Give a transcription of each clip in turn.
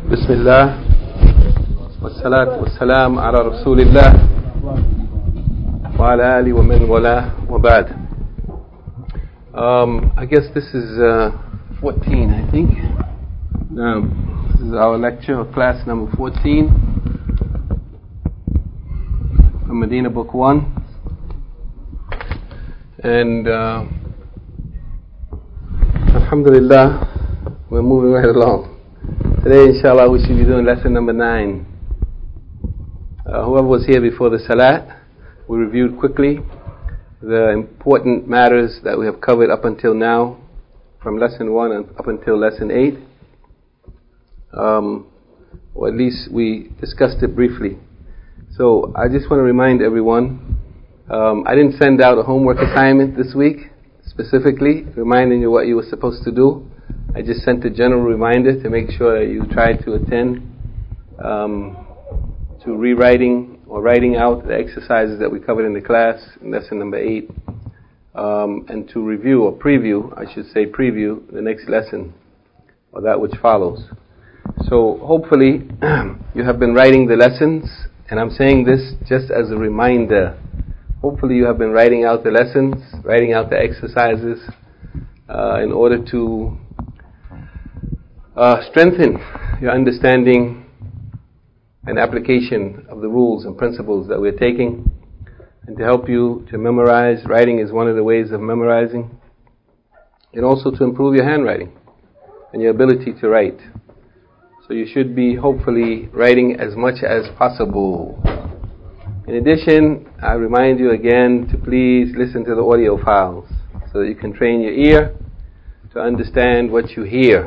بسم الله والصلاة والسلام على رسول الله وعلى آله ومن والاه وبعد. I guess this is 14, I think. This is our lecture or class number 14 from Medina Book 1. And Alhamdulillah, we're moving right along. Today, inshallah, we should be doing lesson number 9. Whoever was here before the Salat, we reviewed quickly the important matters that we have covered up until now, from lesson 1 and up until lesson 8. Or at least we discussed it briefly. So I just want to remind everyone, I didn't send out a homework assignment this week, specifically reminding you what you were supposed to do. I just sent a general reminder to make sure that you try to attend to rewriting or writing out the exercises that we covered in the class in lesson number 8, and to review or preview, I should say preview, the next lesson or that which follows. So hopefully you have been writing the lessons, and I'm saying this just as a reminder. Hopefully you have been writing out the lessons, writing out the exercises in order to strengthen your understanding and application of the rules and principles that we're taking, and to help you to memorize. Writing is one of the ways of memorizing, and also to improve your handwriting and your ability to write. So you should be hopefully writing as much as possible. In addition, I remind you again to please listen to the audio files so that you can train your ear to understand what you hear.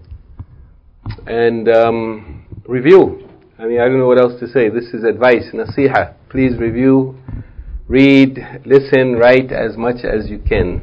And review. I don't know what else to say. This is advice, nasiha. Please review, read, listen, write as much as you can.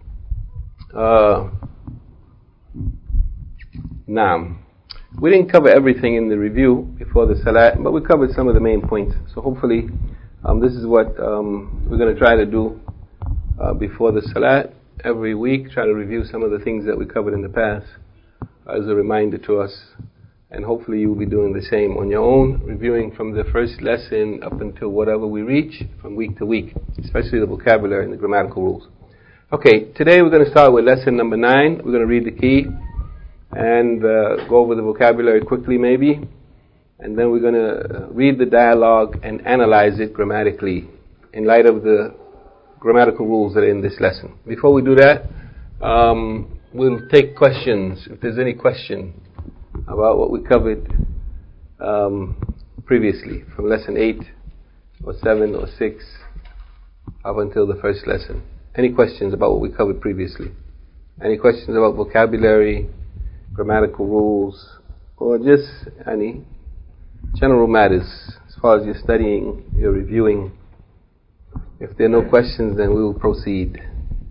Naam. We didn't cover everything in the review before the Salat, but we covered some of the main points. So hopefully this is what we're going to try to do before the Salat. Every week, try to review some of the things that we covered in the past as a reminder to us. And hopefully you will be doing the same on your own, reviewing from the first lesson up until whatever we reach from week to week, especially the vocabulary and the grammatical rules. Okay, today we're going to start with lesson number 9. We're going to read the key and go over the vocabulary quickly maybe, and then we're going to read the dialogue and analyze it grammatically in light of the grammatical rules that are in this lesson. Before we do that, we'll take questions. If there's any question about what we covered previously from lesson 8 or 7 or 6 up until the first lesson. Any questions about what we covered previously? Any questions about vocabulary, grammatical rules, or just any general matters as far as you're studying, you're reviewing? If there are no questions, then we will proceed.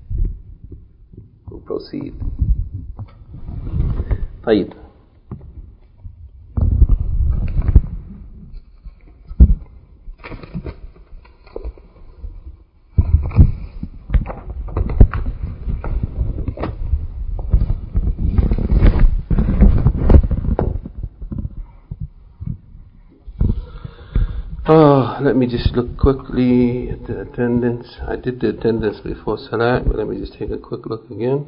We'll proceed. طيب. Let me just look quickly at the attendance. I did the attendance before Salat, but let me just take a quick look again.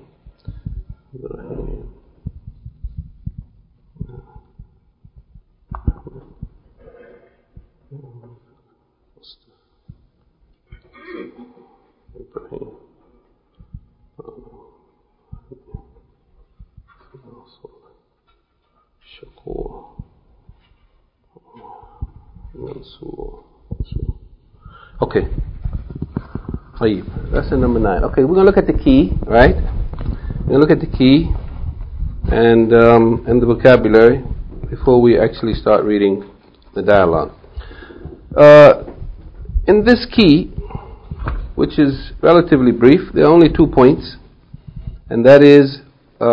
Okay. Lesson number 9. Okay, we're going to look at the key, right? We're going to look at the key and the vocabulary before we actually start reading the dialogue. In this key, which is relatively brief, there are only 2 points, and that is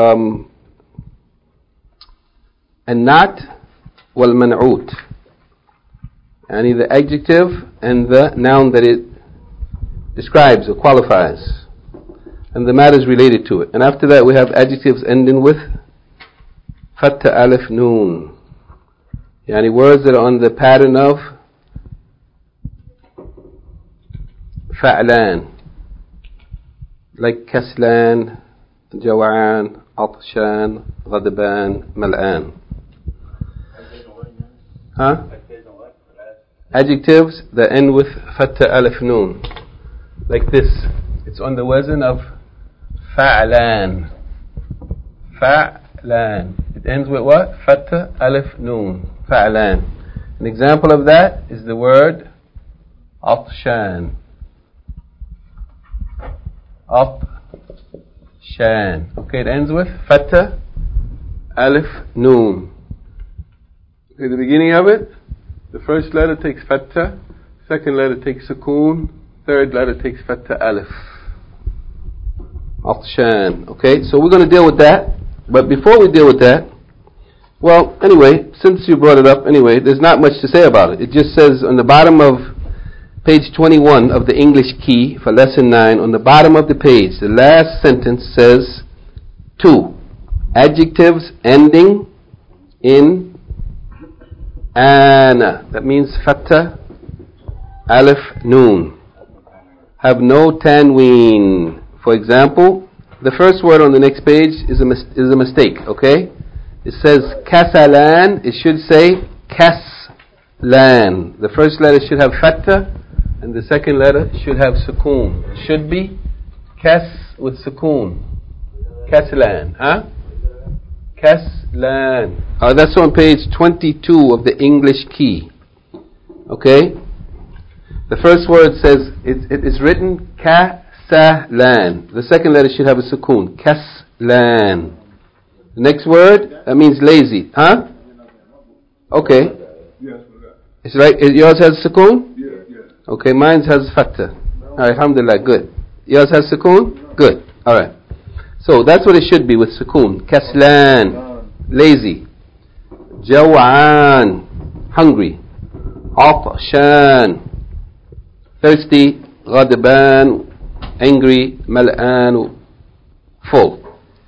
النعت والمنعوت, يعني the adjective and the noun that it describes or qualifies, and the matters related to it. And after that we have adjectives ending with fatta alif noon. Yani words that are on the pattern of fa'lan, like kaslan, jaw'an, atshan, ghadban, mal'an. Huh? Adjectives that end with fatta alif noon, like this. It's on the wazn of fa'lan. Fa'lan. It ends with what? Fatta alif noon. Fa'lan. An example of that is the word atshan. Atshan. Okay, it ends with fatta alif noon. Okay, the beginning of it, the first letter takes fatta, second letter takes sukoon, third letter takes fatta alif. Atshan. Okay, so we're going to deal with that. But before we deal with that, well, anyway, since you brought it up, anyway, there's not much to say about it. It just says on the bottom of page 21 of the English key for lesson 9, on the bottom of the page, the last sentence says 2 adjectives ending in ana. That means fatta alif noon. Have no tanween. For example, the first word on the next page is a mistake, okay? It says kasalan, it should say kaslan. The first letter should have fatta and the second letter should have sukoon. It should be kas with sukoon. Kaslan, huh? Kaslan. That's on page 22 of the English key. Okay? The first word says, it is written kasalan. The second letter should have a sukoon. Kaslan. The next word, that means lazy. Huh? Okay. It's right. Yours has sukoon? Okay, mine has fatta. Alright, alhamdulillah, good. Yours has sukoon? Good. Alright. So that's what it should be with sukoon. Kaslan, lazy. Jaw'an, hungry. Atshan, thirsty. Ghadban, angry. Mal'an, full.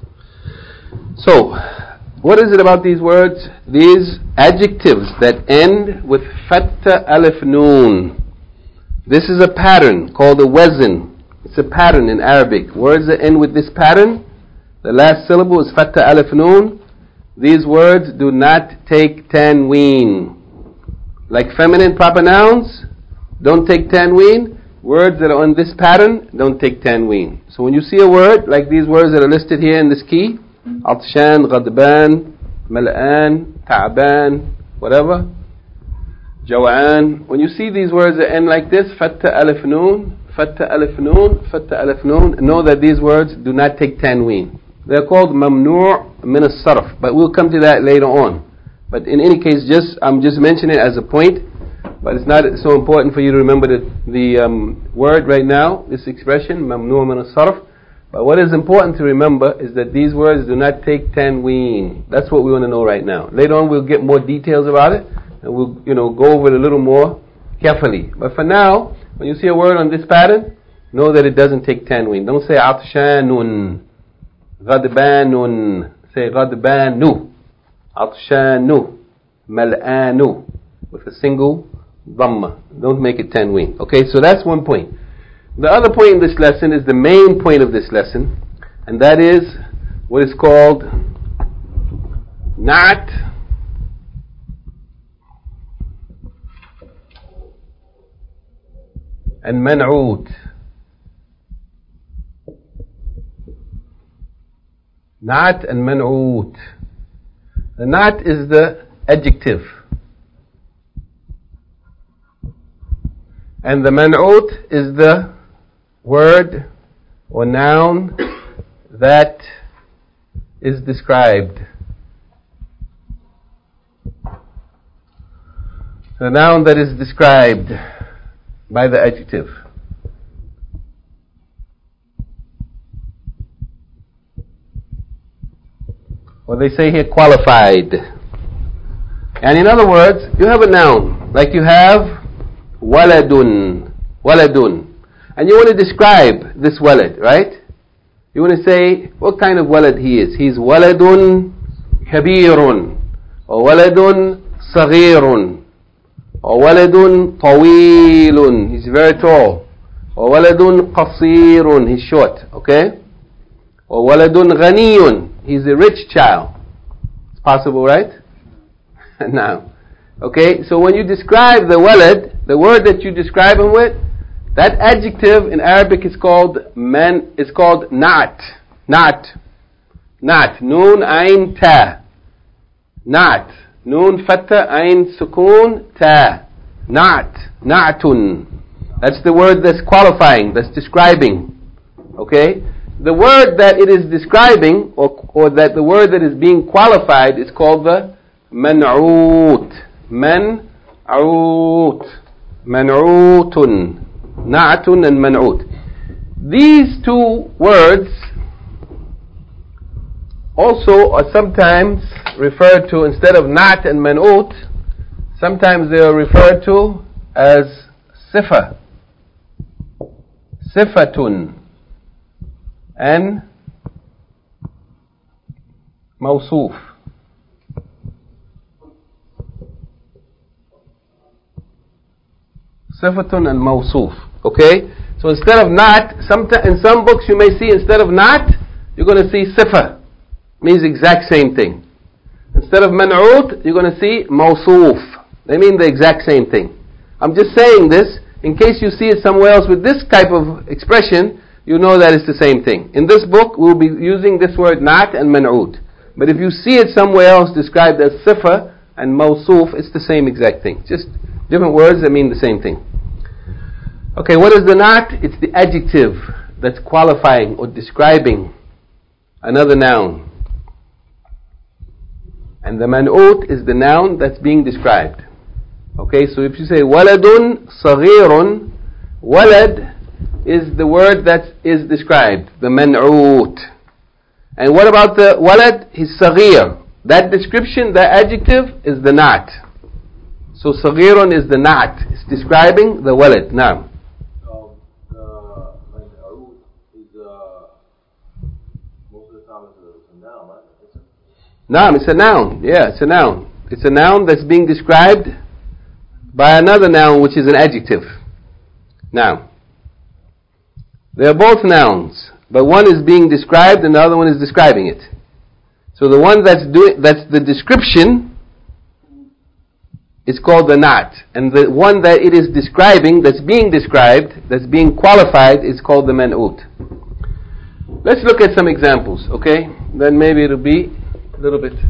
So, what is it about these words? These adjectives that end with fatta alif noon. This is a pattern called a wazn. It's a pattern in Arabic. Words that end with this pattern, the last syllable is fatta alif noon. These words do not take tanween. Like feminine proper nouns don't take tanween. Words that are on this pattern don't take tanween. So when you see a word like these words that are listed here in this key, atshan, ghadban, mal'an, ta'ban, whatever, jaw'an, when you see these words that end like this, fatta alif noon, fatta alif noon, fatta alif noon, know that these words do not take tanween. They're called mamnu' min as-sarf, but we'll come to that later on. But in any case, I'm just mentioning it as a point, but it's not so important for you to remember the word right now, this expression, mamnu' min as-sarf. But what is important to remember is that these words do not take tanween. That's what we want to know right now. Later on we'll get more details about it, and we'll go over it a little more carefully. But for now, when you see a word on this pattern, know that it doesn't take tanween. Don't say atshanun, ghadbanun. Say ghadbanu, atshanu, mal'anu, with a single dhamma. Don't make it tanween. Okay, so that's one point. The other point in this lesson is the main point of this lesson, and that is what is called na'at and man'oot. Na'at and man'oot. The na'at is the adjective, and the man'oot is the word or noun that is described. The noun that is described by the adjective. Or they say here qualified. And in other words, you have a noun, like you have waladun, waladun. And you want to describe this walad, right? You want to say what kind of walad he is. He's waladun kabirun, or waladun صغير. وولد طويل, he's very tall. وولد قصير, he's short. Okay? وولد غني, he's a rich child. It's possible, right? Now, okay, so when you describe the walad, the word that you describe him with, that adjective in Arabic is called na'at. Na'at. Na'at. Noon, ayn, ta. Na'at. Noon, fatta, ayn, sukun, ta. Na'at. Na'atun. That's the word that's qualifying, that's describing. Okay? The word that it is describing, or that the word that is being qualified, is called the man'oot. Man'oot. Man'ootun. Na'atun and man'oot. These two words also are sometimes referred to, instead of na'at and man'oot, sometimes they are referred to as sifa. Sifatun and mawsoof. Sifatun and mawsoof. Okay? So instead of not, in some books you may see, instead of not, you're going to see sifa. Means the exact same thing. Instead of man'oot, you're going to see mawsoof. They mean the exact same thing. I'm just saying this in case you see it somewhere else with this type of expression, you know that it's the same thing. In this book, we'll be using this word not and man'oot. But if you see it somewhere else described as sifa and mawsoof, it's the same exact thing. Just different words that mean the same thing. Okay, what is the not? It's the adjective that's qualifying or describing another noun. And the man'oot is the noun that's being described. Okay, so if you say waladun saghirun, walad is the word that is described, the man'oot. And what about the walad? He's saghir. That description, that adjective is the not. So saghirun is the not. It's describing the walad. Now. The man'oot is most of the time it's a noun, right? Naam, it's a noun. Yeah, it's a noun. It's a noun that's being described by another noun which is an adjective. Now, they are both nouns, but one is being described and the other one is describing it. So the one that's the description is called the not, and the one that it is describing, that's being described, that's being qualified, is called the man'oot. Let's look at some examples, okay? Then maybe it'll be a little bit.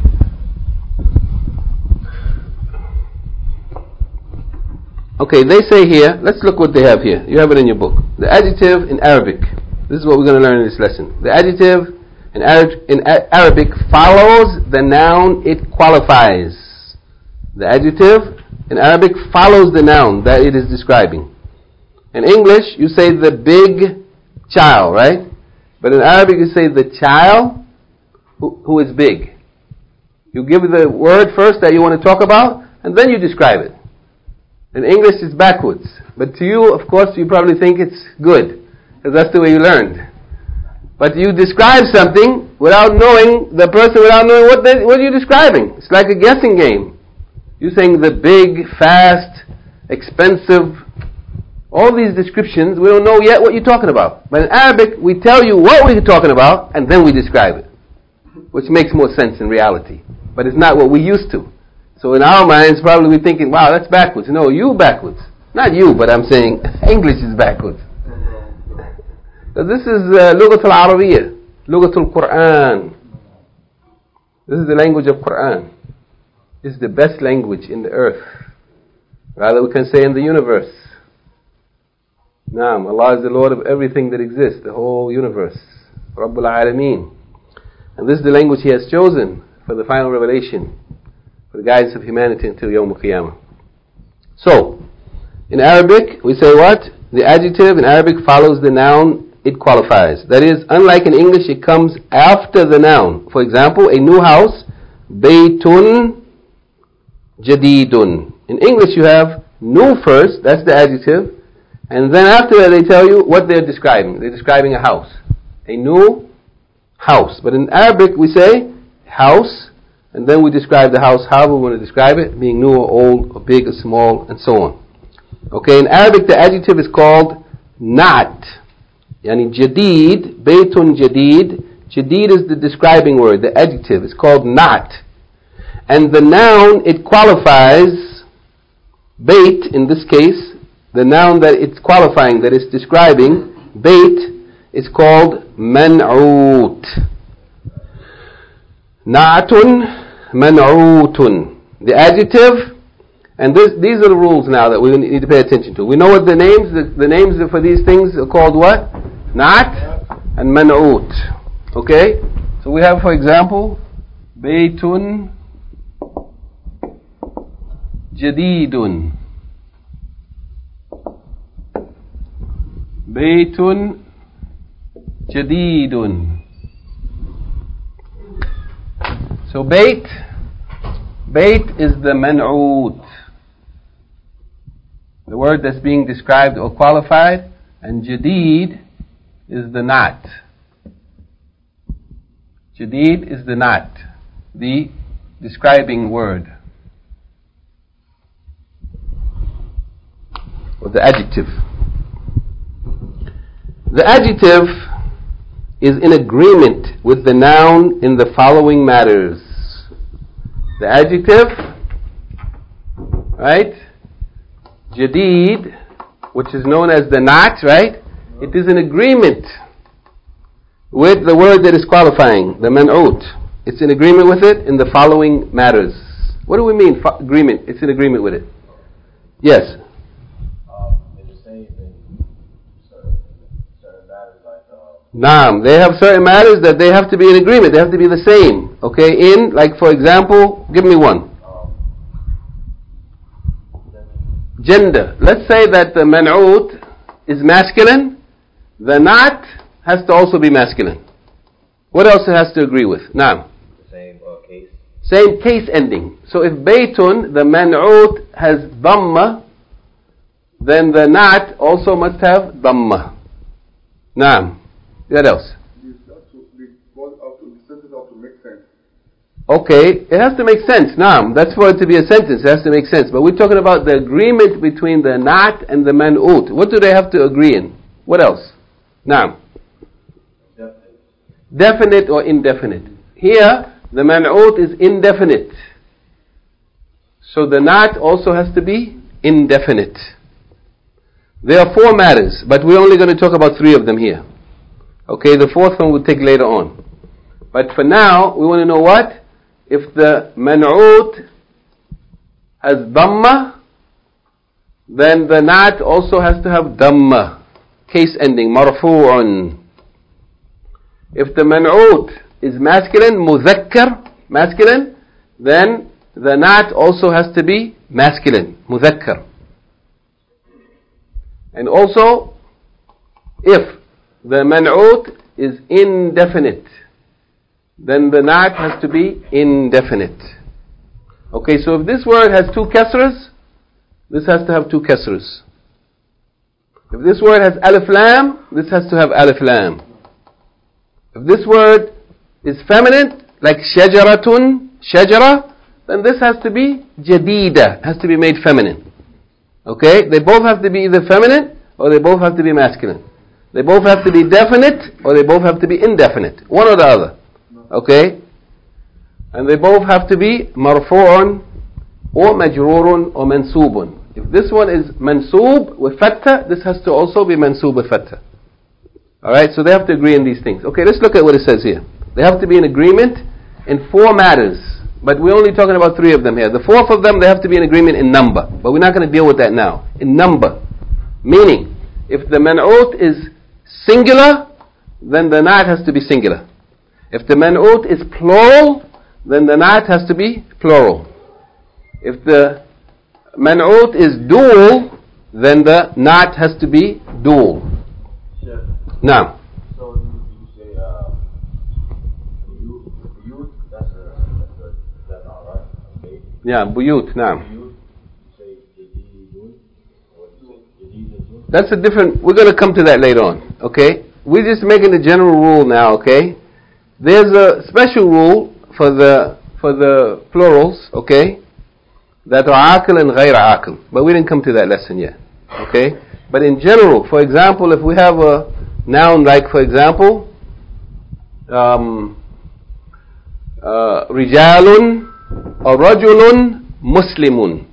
Okay, they say here, let's look what they have here. You have it in your book. The adjective in Arabic. This is what we're going to learn in this lesson. The adjective in Arabic follows the noun it qualifies. The adjective in Arabic follows the noun that it is describing. In English, you say the big child, right? But in Arabic, you say the child who is big. You give the word first that you want to talk about, and then you describe it. In English, it's backwards. But to you, of course, you probably think it's good, because that's the way you learned. But you describe something without knowing the person, without knowing what are you describing. It's like a guessing game. You're saying the big, fast, expensive, all these descriptions, we don't know yet what you're talking about. But in Arabic, we tell you what we're talking about, and then we describe it, which makes more sense in reality. But it's not what we used to. So in our minds, probably we're thinking, wow, that's backwards. No, you backwards. Not you, but I'm saying English is backwards. So this is Lughat al-Arabiyyah, Lughat al-Quran. This is the language of Quran. This is the best language in the earth. Rather, we can say in the universe. Naam, Allah is the Lord of everything that exists, the whole universe. Rabbul Alameen. And this is the language He has chosen for the final revelation, for the guidance of humanity until Yawm al-Qiyamah. So, in Arabic, we say what? The adjective in Arabic follows the noun it qualifies. That is, unlike in English, it comes after the noun. For example, a new house, baytun jadidun. In English, you have new first, that's the adjective, and then after that they tell you what they're describing. They're describing a house. A new house. But in Arabic, we say house, and then we describe the house however we want to describe it, being new or old or big or small and so on. Okay, in Arabic the adjective is called na'at. Yani jadid, baytun jadid. Jadid is the describing word, the adjective. It's called na'at. And the noun, it qualifies, bayt in this case, the noun that it's qualifying, that it's describing, bayt, is called man'oot. Na'atun, man'ootun. The adjective, and these are the rules now that we need to pay attention to. We know what the names for these things are called what? Na'at and man'oot. Okay? So we have, for example, baytun jadidun. Baytun jadidun. So bayt is the man'oot, the word that's being described or qualified, and jadid is the na'at. Jadid is the na'at, the describing word, or the adjective. The adjective is in agreement with the noun in the following matters. The adjective, right? Jadid, which is known as the na'at, right? It is in agreement with the word that is qualifying, the man'oot. It's in agreement with it in the following matters. What do we mean, agreement? It's in agreement with it. Yes? It's the same in certain matters like... Naam, they have certain matters that they have to be in agreement. They have to be the same. Okay, in, like for example, give me one. Gender. Let's say that the man'oot is masculine. The na'at has to also be masculine. What else it has to agree with? Naam. Same case. Same case ending. So if baytun, the man'oot, has dhamma, then the na'at also must have dhamma. Naam. What else? Okay, it has to make sense. Naam, that's for it to be a sentence. It has to make sense. But we're talking about the agreement between the na'at and the man'oot. What do they have to agree in? What else? Naam. Definite or indefinite. Here, the man'oot is indefinite. So the na'at also has to be indefinite. There are 4 matters, but we're only going to talk about 3 of them here. Okay, the 4th one we'll take later on. But for now, we want to know what? If the man'oot has dhamma, then the na'at also has to have dhamma. Case ending, marfu'un. If the man'oot is masculine, mudhakkar, masculine, then the na'at also has to be masculine, mudhakkar. And also, if the man'oot is indefinite, then the na'at has to be indefinite. Okay, so if this word has 2 kasras, this has to have 2 kasras. If this word has alif lam, this has to have alif lam. If this word is feminine, like shajaratun, shajara, then this has to be jadida, has to be made feminine. Okay, they both have to be either feminine or they both have to be masculine. They both have to be definite or they both have to be indefinite. One or the other. Okay? And they both have to be marfu'un or majrurun or mansubun. If this one is mansoob with fatha, this has to also be mansoob with fatha. Alright, so they have to agree in these things. Okay, let's look at what it says here. They have to be in agreement in 4 matters. But we're only talking about 3 of them here. The 4th of them, they have to be in agreement in number. But we're not going to deal with that now. In number. Meaning, if the man'oot is singular, then the na'at has to be singular. If the man'oot is plural, then the na'at has to be plural. If the man'oot is dual, then the na'at has to be dual. Sure. Now. So you say buyut, that's not right. Okay. Yeah, buyut, now. Buyut, you say jadidun, or you say jadidun. That's a different, we're going to come to that later on, okay? We're just making the general rule now, okay? There's a special rule for the for the plurals, okay, that are aqil and ghayr aqil. But we didn't come to that lesson yet, okay? But in general, for example, if we have a noun like, for example, rijalun or rajulun muslimun,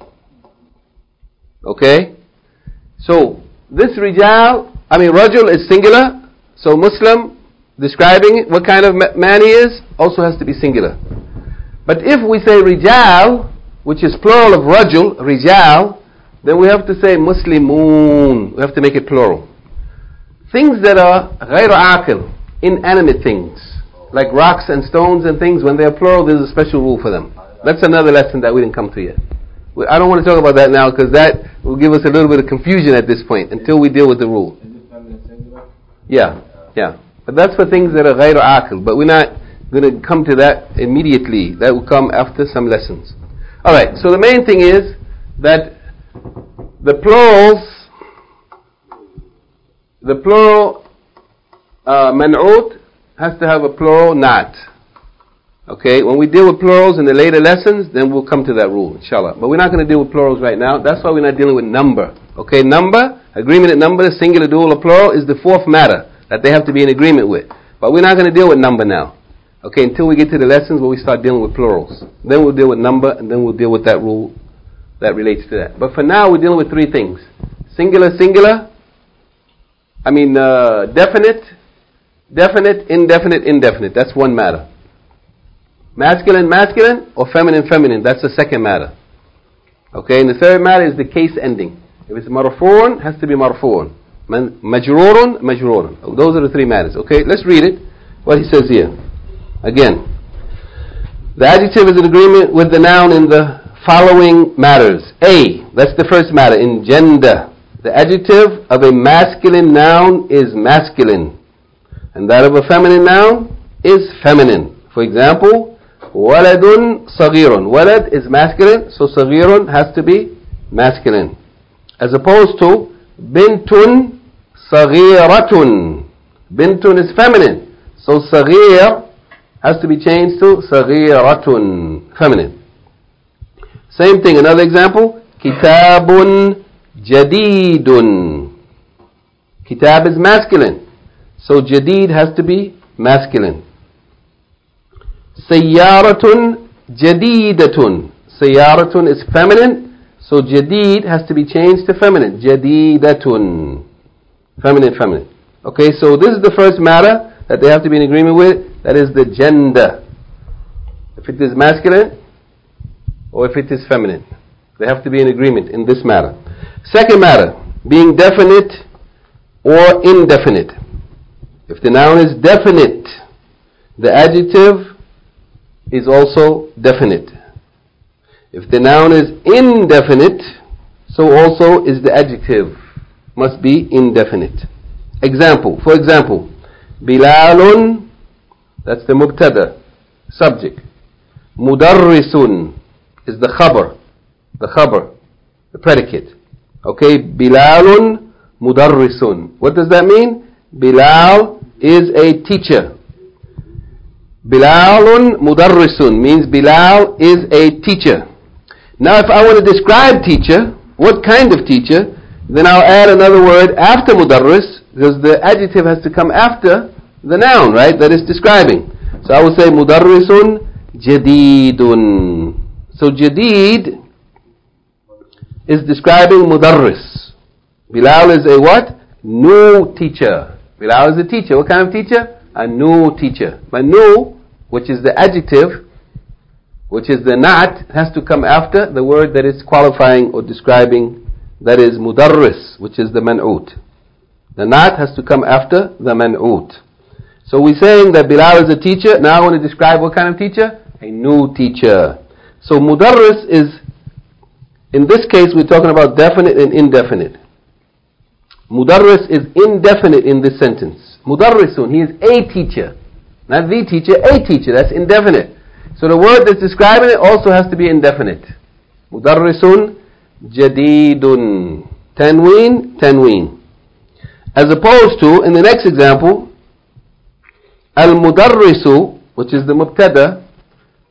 okay? So this rajul is singular, so Muslim, describing what kind of man he is, also has to be singular. But if we say rijal, which is plural of rajul, rijal, then we have to say muslimun. We have to make it plural. Things that are ghayr aqil, inanimate things, like rocks and stones and things, when they are plural, there's a special rule for them. That's another lesson that we didn't come to yet. I don't want to talk about that now because that will give us a little bit of confusion at this point until we deal with the rule. Is it feminine singular? Yeah. But that's for things that are ghayr aqil. But we're not going to come to that immediately. That will come after some lessons. Alright, so the main thing is that the plural man'ut has to have a plural na'at. Okay, when we deal with plurals in the later lessons, then we'll come to that rule, inshallah. But we're not going to deal with plurals right now. That's why we're not dealing with number. Okay, number, agreement at number, singular, dual, or plural is the fourth matter that they have to be in agreement with. But we're not going to deal with number now. Okay, until we get to the lessons where we start dealing with plurals. Then we'll deal with number, and then we'll deal with that rule that relates to that. But for now, we're dealing with three things. Singular, definite, indefinite. That's one matter. Masculine, or feminine. That's the second matter. Okay, and the third matter is the case ending. If it's marfu'un, it has to be marfu'un. Majrurun. Those are the three matters. Okay, let's read it. What he says here. Again, the adjective is in agreement with the noun in the following matters. A, that's the first matter, in gender. The adjective of a masculine noun is masculine, and that of a feminine noun is feminine. For example, waladun saghirun. Walad is masculine, so saghirun has to be masculine. As opposed to bintun saghiratun. Bintun is feminine, so saghir has to be changed to saghiratun, feminine. Same thing, another example, kitabun jadidun. Kitab is masculine, so jadid has to be masculine. Sayyaratun jadidatun. Sayyaratun is feminine, so jadid has to be changed to feminine. Jadidatun. Feminine. Okay, so this is the first matter that they have to be in agreement with. That is the gender. If it is masculine or if it is feminine, they have to be in agreement in this matter. Second matter, being definite or indefinite. If the noun is definite, the adjective is also definite. If the noun is indefinite, so also is the adjective. Must be indefinite. For example, Bilalun, that's the mubtada, subject. Mudarrisun is the khabar, the predicate. Okay, Bilalun mudarrisun. What does that mean? Bilal is a teacher. Bilalun mudarrisun means Bilal is a teacher. Now if I want to describe teacher, what kind of teacher, then I'll add another word after mudarris, because the adjective has to come after the noun, right, that is describing. So I will say mudarrisun jadidun. So jadid is describing mudarris. Bilal is a what? New teacher. Bilal is a teacher. What kind of teacher? A new teacher. But new, which is the adjective, which is the na'at, has to come after the word that is qualifying or describing, that is mudarris, which is the man'ut. The na'at has to come after the man'ut. So we're saying that Bilal is a teacher. Now I want to describe what kind of teacher? A new teacher. So mudarris is, in this case we're talking about definite and indefinite. Mudarris is indefinite in this sentence. Mudarrisun, he is a teacher. Not the teacher, a teacher. That's indefinite. So the word that's describing it also has to be indefinite. Mudarrisun jadidun. Tanween. As opposed to, in the next example, al-mudarrisu, which is the mubtada,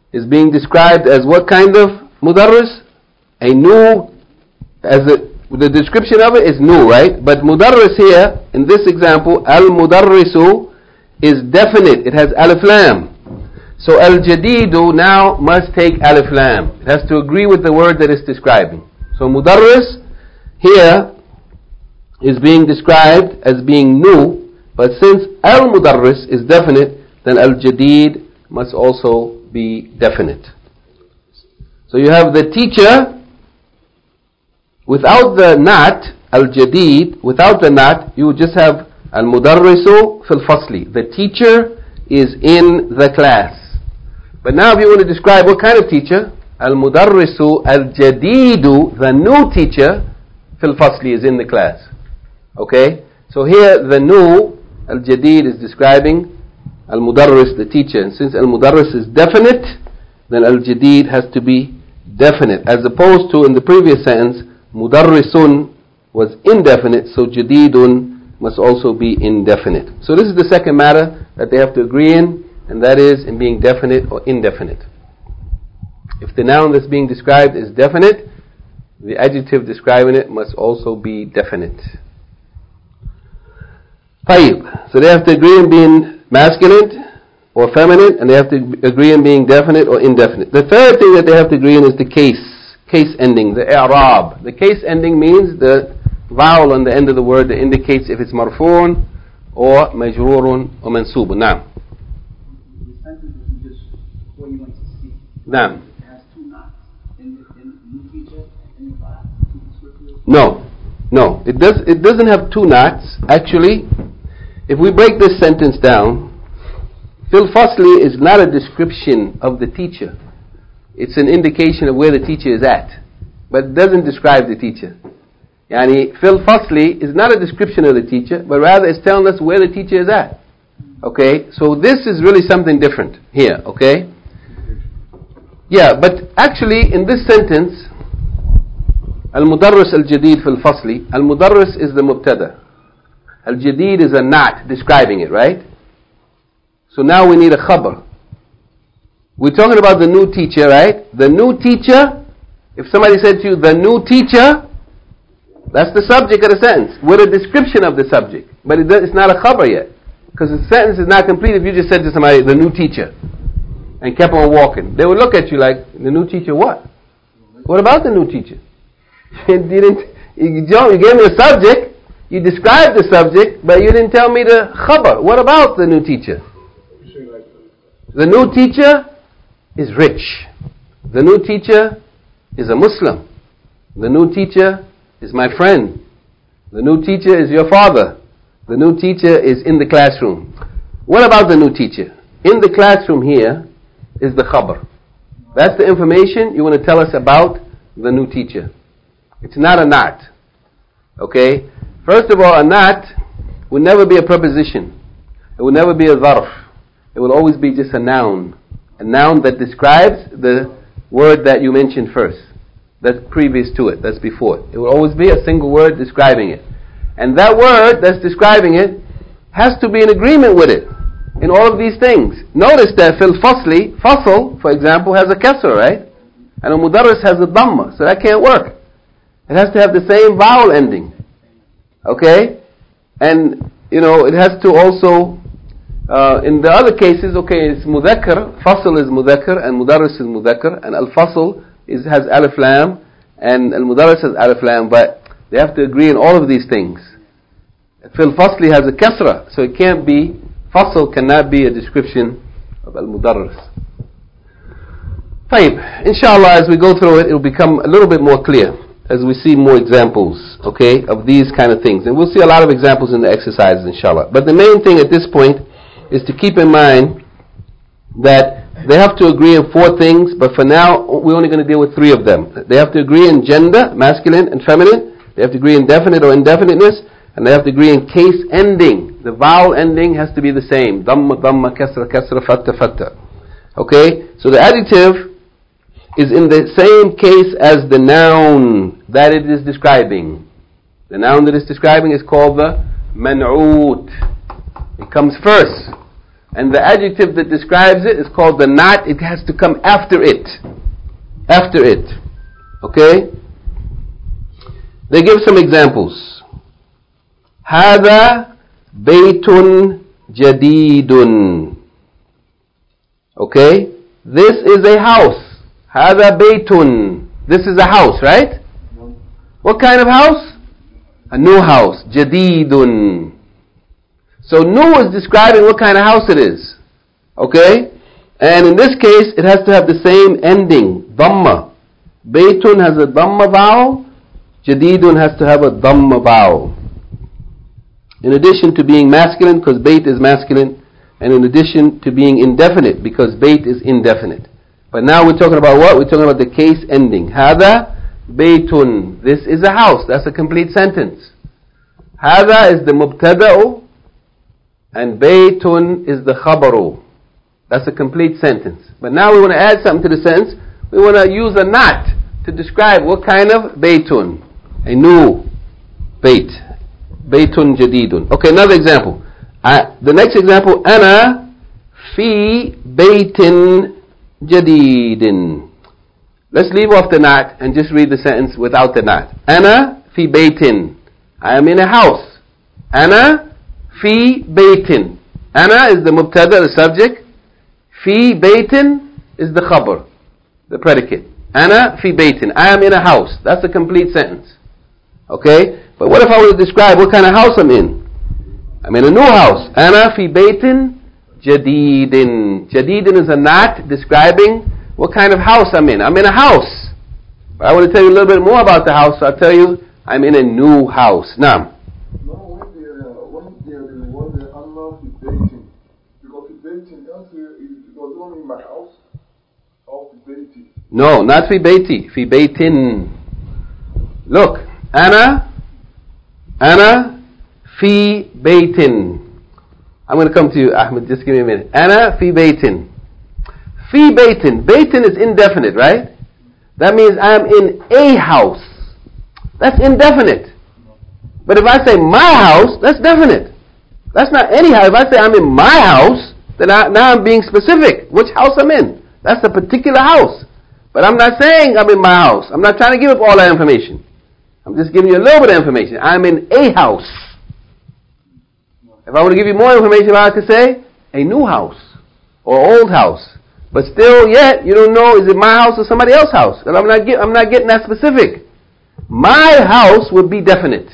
is being described as what kind of mudarris? A new, the description of it is new, right? But mudarris here, in this example, al-mudarrisu is definite. It has alif lam. So al-jadidu now must take alif lam. It has to agree with the word that it's describing. So mudarris here is being described as being new, but since al-mudarris is definite, then al-jadid must also be definite. So you have the teacher without the not, al-jadid, without the not, you just have al-mudarrisu fil fasli. The teacher is in the class. But now if you want to describe what kind of teacher, al-mudarrisu al-jadidu, the new teacher, fil fasli, is in the class. Okay? So here the new, al-jadid, is describing al-mudarris, the teacher. And since al-mudarris is definite, then al-jadid has to be definite. As opposed to in the previous sentence, mudarrisun was indefinite, so jadidun must also be indefinite. So this is the second matter that they have to agree in, and that is in being definite or indefinite. If the noun that's being described is definite, the adjective describing it must also be definite. طيب. So they have to agree in being masculine or feminine, and they have to agree in being definite or indefinite. The third thing that they have to agree in is the case ending, the i'rab. The case ending means the vowel on the end of the word that indicates if it's marfu'un or majrurun or mansubun. Naam. Naam. No. It doesn't have two knots. Actually, if we break this sentence down, fil fasli is not a description of the teacher. It's an indication of where the teacher is at, but it doesn't describe the teacher. Yani fil fasli is not a description of the teacher, but rather it's telling us where the teacher is at. Okay, so this is really something different here. Okay. Yeah, but actually in this sentence, al-mudarris al-jadid fil fasli, al-mudarris is the mubtada. Al-jadid is a not describing it, right? So now we need a khabar. We're talking about the new teacher, right? The new teacher, if somebody said to you, the new teacher, that's the subject of the sentence, with a description of the subject. But it's not a khabar yet. Because the sentence is not complete if you just said to somebody, the new teacher, and kept on walking. They would look at you like, the new teacher what? What about the new teacher? You gave me a subject, you described the subject, but you didn't tell me the khabar. What about the new teacher? The new teacher is rich. The new teacher is a Muslim. The new teacher is my friend. The new teacher is your father. The new teacher is in the classroom. What about the new teacher? In the classroom here is the khabar. That's the information you want to tell us about the new teacher. It's not a not. Okay? First of all, a not will never be a preposition. It will never be a dharf. It will always be just a noun. A noun that describes the word that you mentioned first. That's previous to it. That's before it. It will always be a single word describing it. And that word that's describing it has to be in agreement with it in all of these things. Notice that fil fasli, fasl, for example, has a kasra, right? And a mudarris has a dhamma, so that can't work. It has to have the same vowel ending. Okay? And, it has to also, in the other cases, okay, it's mudhakkar, fasl is mudhakkar, and mudarris is mudhakkar, and al-fasl has alif lam, and al-mudarris has alif lam, but they have to agree in all of these things. Fil fasli has a kasra, so it can't be, fasl cannot be a description of al-mudarris. Fine. Inshallah, as we go through it, it will become a little bit more clear as we see more examples, okay, of these kind of things. And we'll see a lot of examples in the exercises, inshallah. But the main thing at this point is to keep in mind that they have to agree in 4 things, but for now, we're only going to deal with 3 of them. They have to agree in gender, masculine and feminine. They have to agree in definite or indefiniteness. And they have to agree in case ending. The vowel ending has to be the same. Dhamma, dhamma, kasra, kasra, fatta, fatta. Okay? So the adjective is in the same case as the noun that it is describing. The noun that it's describing is called the man'oot. It comes first. and the adjective that describes it is called the na'at. It has to come after it. After it. Okay? They give some examples. هذا بيت جديد. Okay? This is a house. هذا بيت. This is a house, right? What kind of house? A new house. جديد. So new is describing what kind of house it is. Okay? And in this case, it has to have the same ending. Dhamma. Baytun has a Dhamma vowel. Jadidun has to have a Dhamma vowel. In addition to being masculine, because Bayt is masculine, and in addition to being indefinite, because Bayt is indefinite. But now we're talking about what? We're talking about the case ending. Hada Baytun. This is a house. That's a complete sentence. Hada is the mubtada'u, and Baytun is the khabaru. That's a complete sentence. But now we want to add something to the sentence. We want to use a not to describe what kind of Baytun. A new Bayt. Baytun jadidun. Okay, another example. The next example, Ana fi baytin jadidin. Let's leave off the not and just read the sentence without the not. Ana fi baytin. I am in a house. Ana fi baytin. Ana is the mubtada, the subject. Fi baytin is the khabar, the predicate. Ana fi baytin. I am in a house. That's a complete sentence. Okay? But what if I were to describe what kind of house I'm in? I'm in a new house. Ana fi baytin jadidin. Jadidin is a not describing what kind of house I'm in. I'm in a house. But I want to tell you a little bit more about the house. So I'll tell you, I'm in a new house. Now. No, when the Allah fi baytin, because fi baytin answer is because only in my house. Or fi bayti. No, not fi bayti. Fi baytin. Look, Ana fi baytin. I'm going to come to you, Ahmed. Just give me a minute. Ana fi baytin. Fi baytin. Baytin is indefinite, right? That means I am in a house. That's indefinite. But if I say my house, that's definite. That's not any house. If I say I'm in my house, then now I'm being specific. Which house I'm in. That's a particular house. But I'm not saying I'm in my house. I'm not trying to give up all that information. I'm just giving you a little bit of information. I'm in a house. If I want to give you more information, I could say a new house or old house. But still, yet you don't know, is it my house or somebody else's house? And I'm not getting that specific. My house would be definite.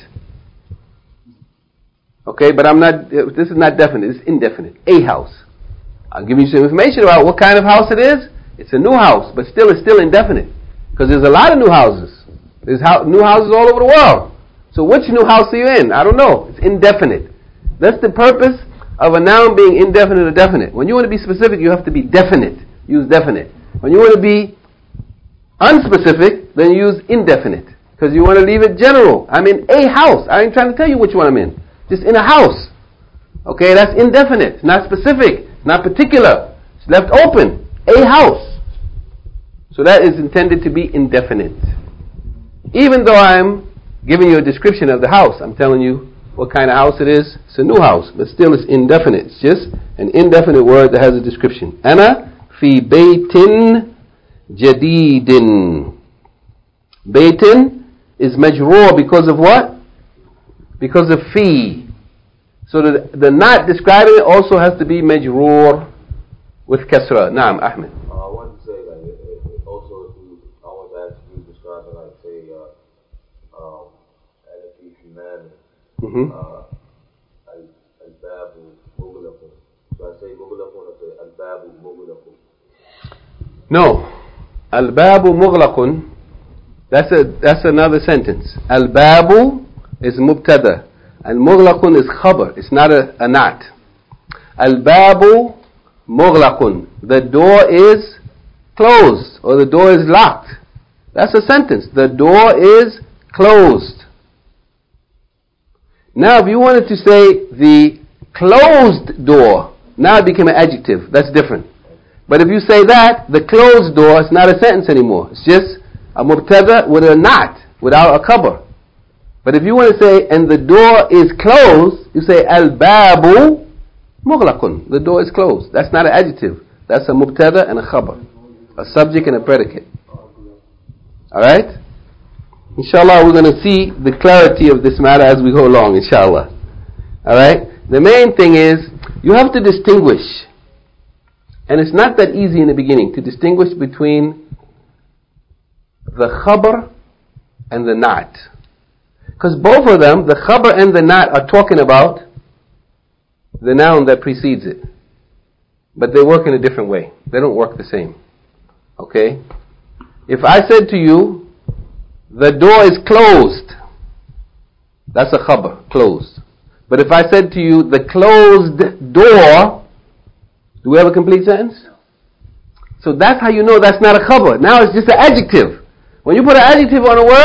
Okay, but this is not definite, it's indefinite. A house. I'll give you some information about what kind of house it is. It's a new house, but still it's still indefinite. Because there's a lot of new houses. There's new houses all over the world. So which new house are you in? I don't know. It's indefinite. That's the purpose of a noun being indefinite or definite. When you want to be specific, you have to be definite. Use definite. When you want to be unspecific, then use indefinite. Because you want to leave it general. I'm in a house. I ain't trying to tell you which one I'm in. Just in a house. Okay, that's indefinite. Not specific. Not particular. It's left open. A house. So that is intended to be indefinite. Even though I'm giving you a description of the house, I'm telling you what kind of house it is. It's a new house, but still it's indefinite. It's just an indefinite word that has a description. Ana fi baytin jadidin. Baytin is majroor because of what? Because of fi. So the not describing it also has to be majroor with kasra. Naam, Ahmed. I want to say that it also, I want to ask you to describe it like, say, Anafi Human, Al-Babu Mughlaqun. So I say Mughlaqun, I say Al-Babu Mughlaqun. No. Al-Babu Mughlaqun, that's another sentence. Al-Babu is mubtada. Al-Mughlaqun is khabar. It's not a not. Al-Babu Mughlaqun. The door is closed, or the door is locked. That's a sentence. The door is closed. Now if you wanted to say the closed door, now it became an adjective. That's different. But if you say that, the closed door, it's not a sentence anymore. It's just a mubtada with a not, without a khabar. But if you want to say, and the door is closed, you say al-babu مغلق. The door is closed. That's not an adjective. That's a mubtada and a khabar. A subject and a predicate. Alright? Inshallah, we're going to see the clarity of this matter as we go along, inshallah. Alright? The main thing is, you have to distinguish. And it's not that easy in the beginning to distinguish between the khabar and the na'at. Because both of them, the khabar and the na'at, are talking about the noun that precedes it. But they work in a different way. They don't work the same. Okay? If I said to you, the door is closed, that's a khabar, closed. But if I said to you, the closed door, do we have a complete sentence? So that's how you know that's not a khabar. Now it's just an adjective. When you put an adjective on a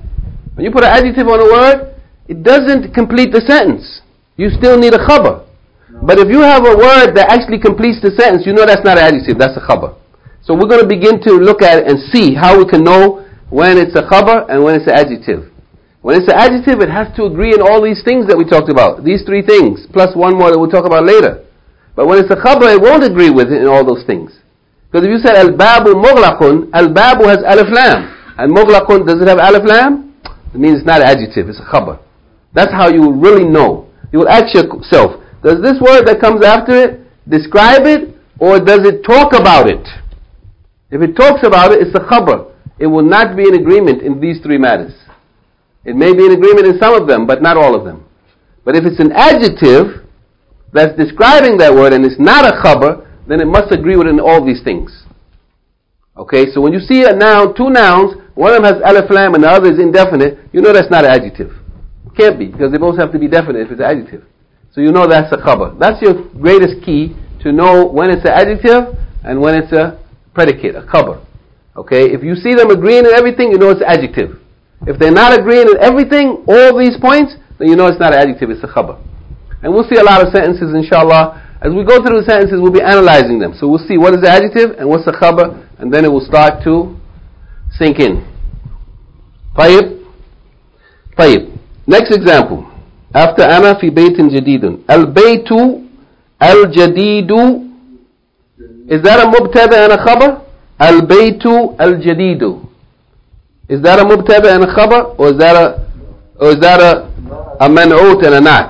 word, it doesn't complete the sentence. You still need a khabar. But if you have a word that actually completes the sentence, you know that's not an adjective, that's a khabar. So we're going to begin to look at it and see how we can know when it's a khabar and when it's an adjective. When it's an adjective, it has to agree in all these things that we talked about. These three things, plus one more that we'll talk about later. But when it's a khabar, it won't agree with it in all those things. Because if you said al-babu mughlaqun, al-babu has alif lam. And mughlaqun, does it have alif lam? It means it's not an adjective, it's a khabar. That's how you will really know. You will ask yourself, does this word that comes after it describe it, or does it talk about it? If it talks about it, it's a khabar. It will not be in agreement in these three matters. It may be in agreement in some of them, but not all of them. But if it's an adjective that's describing that word and it's not a khabar, then it must agree with it in all these things. Okay, so when you see a noun, two nouns, one of them has alif lam and the other is indefinite, you know that's not an adjective. It can't be, because they both have to be definite if it's an adjective. So you know that's a khabar. That's your greatest key to know when it's an adjective and when it's a predicate, a khabar. Okay, if you see them agreeing in everything, you know it's an adjective. If they're not agreeing in everything, all these points, then you know it's not an adjective, it's a khabar. And we'll see a lot of sentences, inshallah. As we go through the sentences, we'll be analyzing them. So we'll see what is the adjective and what's the khabar, and then it will start to sink in. طيب. Next example. After أنا في بيت جديد. البيت الجديد. Is that a mubtada and a khabar? البيت الجديد. Is that a mubtada and a khabar, or is that a man'ut and a na'at?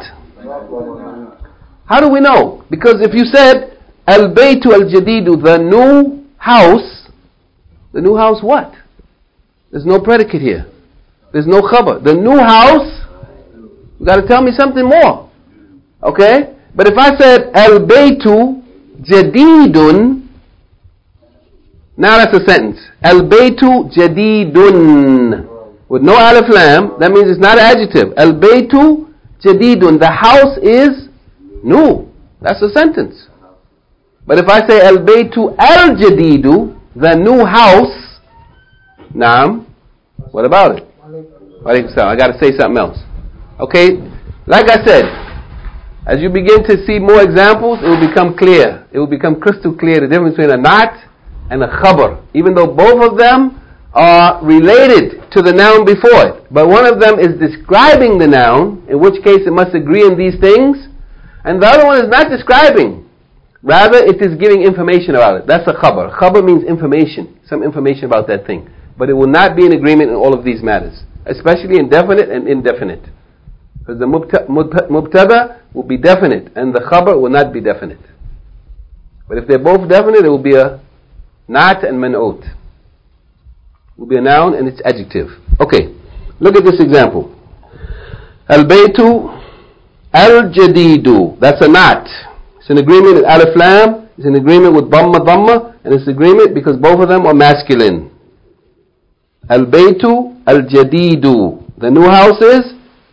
How do we know? Because if you said al-baytu al-jadidu, the new house what? There's no predicate here. There's no khabar. The new house, you got to tell me something more. Okay? But if I said al-baytu jadidun, now that's a sentence. Al-baytu jadidun. With no alif lam, that means it's not an adjective. Al-baytu jadidun. The house is new. That's a sentence. But if I say al-baytu al-jadidu, the new house, naam, what about it? I got to say something else. Okay? Like I said, as you begin to see more examples, it will become clear. It will become crystal clear the difference between a na'at and a khabar, even though both of them are related to the noun before it. But one of them is describing the noun, in which case it must agree in these things, and the other one is not describing. Rather, it is giving information about it. That's a khabar. Khabar means information, some information about that thing. But it will not be in agreement in all of these matters, especially in definite and indefinite. Because the mubtada will be definite, and the khabar will not be definite. But if they're both definite, it will be a na'at and man'ut. It will be a noun and its adjective. Okay, look at this example. Al-baytu al-jadidu. That's a na'at. It's an agreement with alif lam. It's an agreement with dhamma, and it's an agreement because both of them are masculine. Al-baytu al-jadidu. The new house is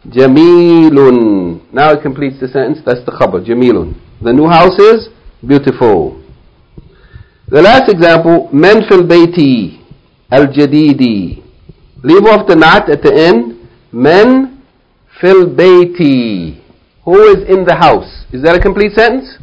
jamilun. Now it completes the sentence. That's the khabar, jamilun. The new house is beautiful. The last example, men fil bayti al-jadidi. Leave off the na'at at the end. Men fil bayti. Who is in the house? Is that a complete sentence?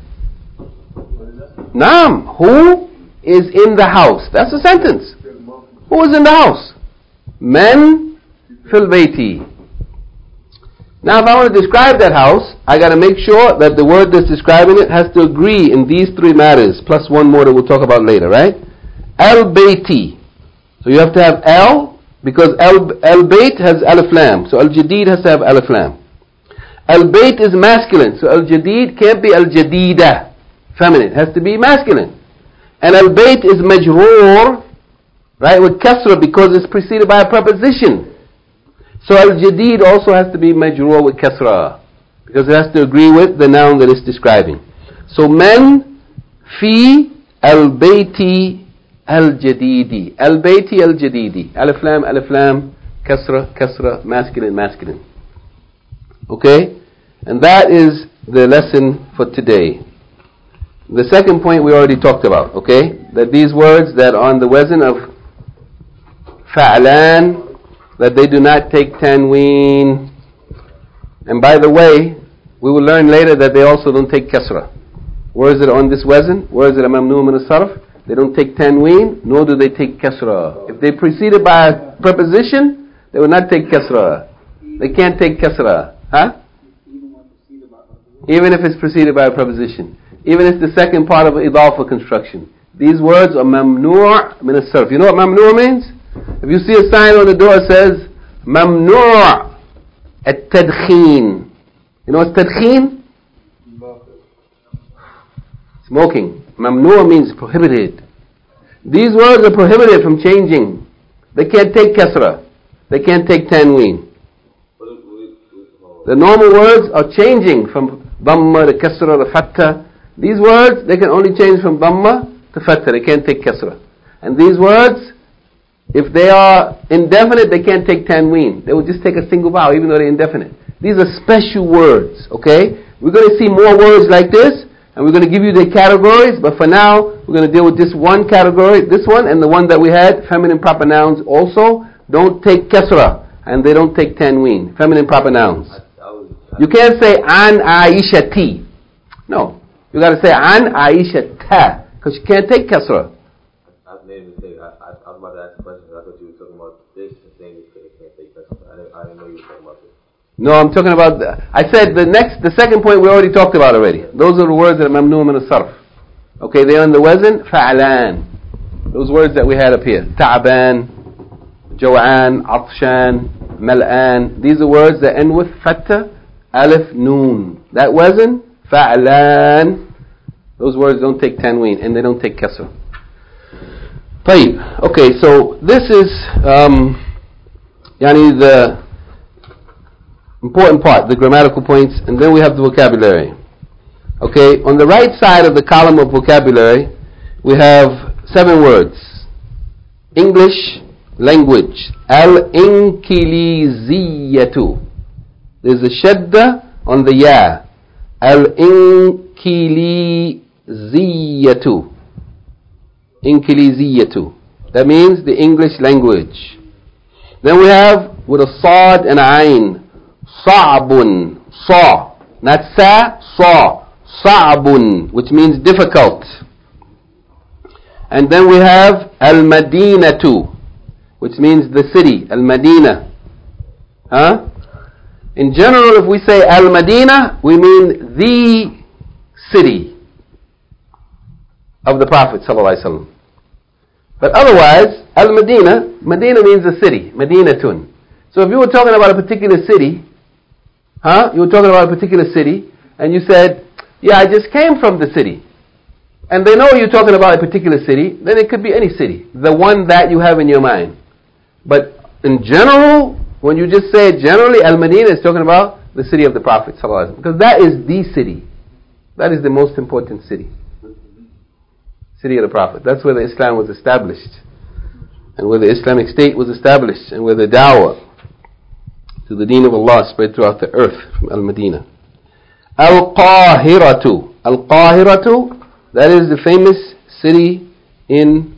Naam. Who is in the house? That's a sentence. Who is in the house? Men fil bayti. Now if I want to describe that house, I got to make sure that the word that's describing it has to agree in these three matters, plus one more that we'll talk about later, right? Al-Bayti. So you have to have al, because al-Bayt has alif lam. So al-Jadid has to have alif lam. Al-Bayt is masculine. So al-Jadid can't be al-Jadida, feminine. It has to be masculine. And al-Bayt is majroor, right, with kasra because it's preceded by a preposition. So al-Jadid also has to be majroor with kasra, because it has to agree with the noun that it's describing. So men fi al-bayti al-jadidi. Al-bayti al-jadidi. Alif lam, kasra, masculine. Okay? And that is the lesson for today. The second point we already talked about, okay? That these words that are on the wazn of fa'lan, that they do not take tanween. And by the way, we will learn later that they also don't take kasra. Words that are on this wazn, words that are mamnu min as-sarf, they don't take tanween, nor do they take kasra. If they preceded by a preposition, they will not take kasra. They can't take kasra. Huh? Even if it's preceded by a preposition. Even if it's the second part of idafa construction. These words are mamnu' min as-sarf. You know what mamnu' means? If you see a sign on the door that says mamnu' at-tadkhin. You know what's tadkhin? Smoking. Mamnu' means prohibited. These words are prohibited from changing. They can't take kasra. They can't take tanween. The normal words are changing from dhamma to kasra to fatha. These words, they can only change from dhamma to fatha. They can't take kasra. And these words, if they are indefinite, they can't take tanween. They will just take a single vowel, even though they're indefinite. These are special words, okay? We're going to see more words like this, and we're going to give you the categories, but for now, we're going to deal with this one category, this one, and the one that we had, feminine proper nouns also, don't take kasra, and they don't take tanween, feminine proper nouns. You can't say an Aishati. No. You got to say an Aishata, because you can't take kasra. I made a mistake. I was about to ask a question. I thought you were talking about this and saying this can't take kasra. I didn't know you were talking about this. No, I'm talking about, I said the second point we already talked about already. Those are the words that are mamnu' min as-sarf. Okay, they're on the wazn, fa'lan. Those words that we had up here. Ta'ban, jaw'an, atshan, mal'an. These are words that end with fatha, alif, noon. That wazn, fa'lan. Those words don't take tanween and they don't take kasra. طيب. Okay, so this is the important part, the grammatical points, and then we have the vocabulary. Okay, on the right side of the column of vocabulary, we have 7 words. English language. Al-Inkiliziyatu. There's a shadda on the ya. Al-Inkiliziyatu. Inkiliziyatu. That means the English language. Then we have with a sad and a ayn. Sa'bun, sa, not sa, sa, sa'bun, which means difficult. And then we have al-Madinatu, which means the city, al-Madina. Huh? In general, if we say al-Madina, we mean the city of the Prophet ﷺ. But otherwise, al-Madina, Madina means a city, Madinatun. So if you were talking about a particular city, you were talking about a particular city, and you said, yeah, I just came from the city. And they know you're talking about a particular city, then it could be any city, the one that you have in your mind. But in general, when you just say it generally, Al-Madinah is talking about the city of the Prophet ﷺ, because that is the city. That is the most important city. City of the Prophet. That's where the Islam was established, and where the Islamic State was established, and where the da'wah to the deen of Allah spread throughout the earth from Al-Madinah. Al-Qahiratu. Al-Qahiratu, that is the famous city in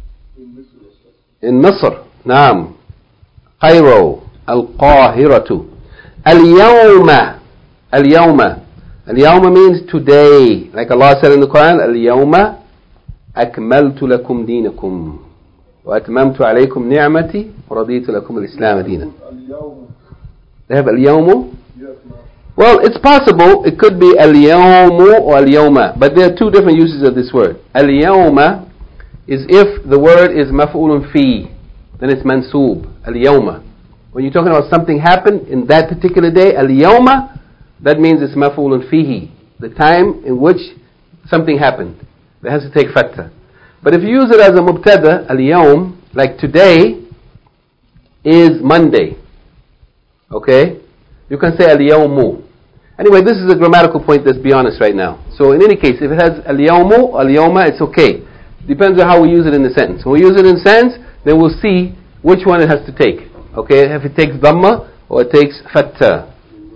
Misr. Naam. Cairo. Al-Qahiratu. Al-Yawma. Al-Yawma. Al-Yawma means today. Like Allah said in the Quran, Al-Yawma akmaltu lakum dinakum wa atmamtu alaykum ni'mati wa raditu lakum al-Islam dina. They have al-Yawmu? Yes, Well, it's possible. It could be al-yawmu or al-yawma. But there are two different uses of this word. Al-yawma is if the word is maf'ulun fi, then it's mansoob. Al-yawma. When you're talking about something happened in that particular day, al-yawma, that means it's maf'ulun fihi, the time in which something happened. That has to take fatha. But if you use it as a mubtada, al-yawm, like today is Monday. Okay? You can say al-yawmu. Anyway, this is a grammatical point, let's be honest right now. So in any case, if it has al-yawmu, al-yawma, it's okay. Depends on how we use it in the sentence. When we use it in the sentence, then we'll see which one it has to take. Okay? If it takes dhamma or it takes fatha.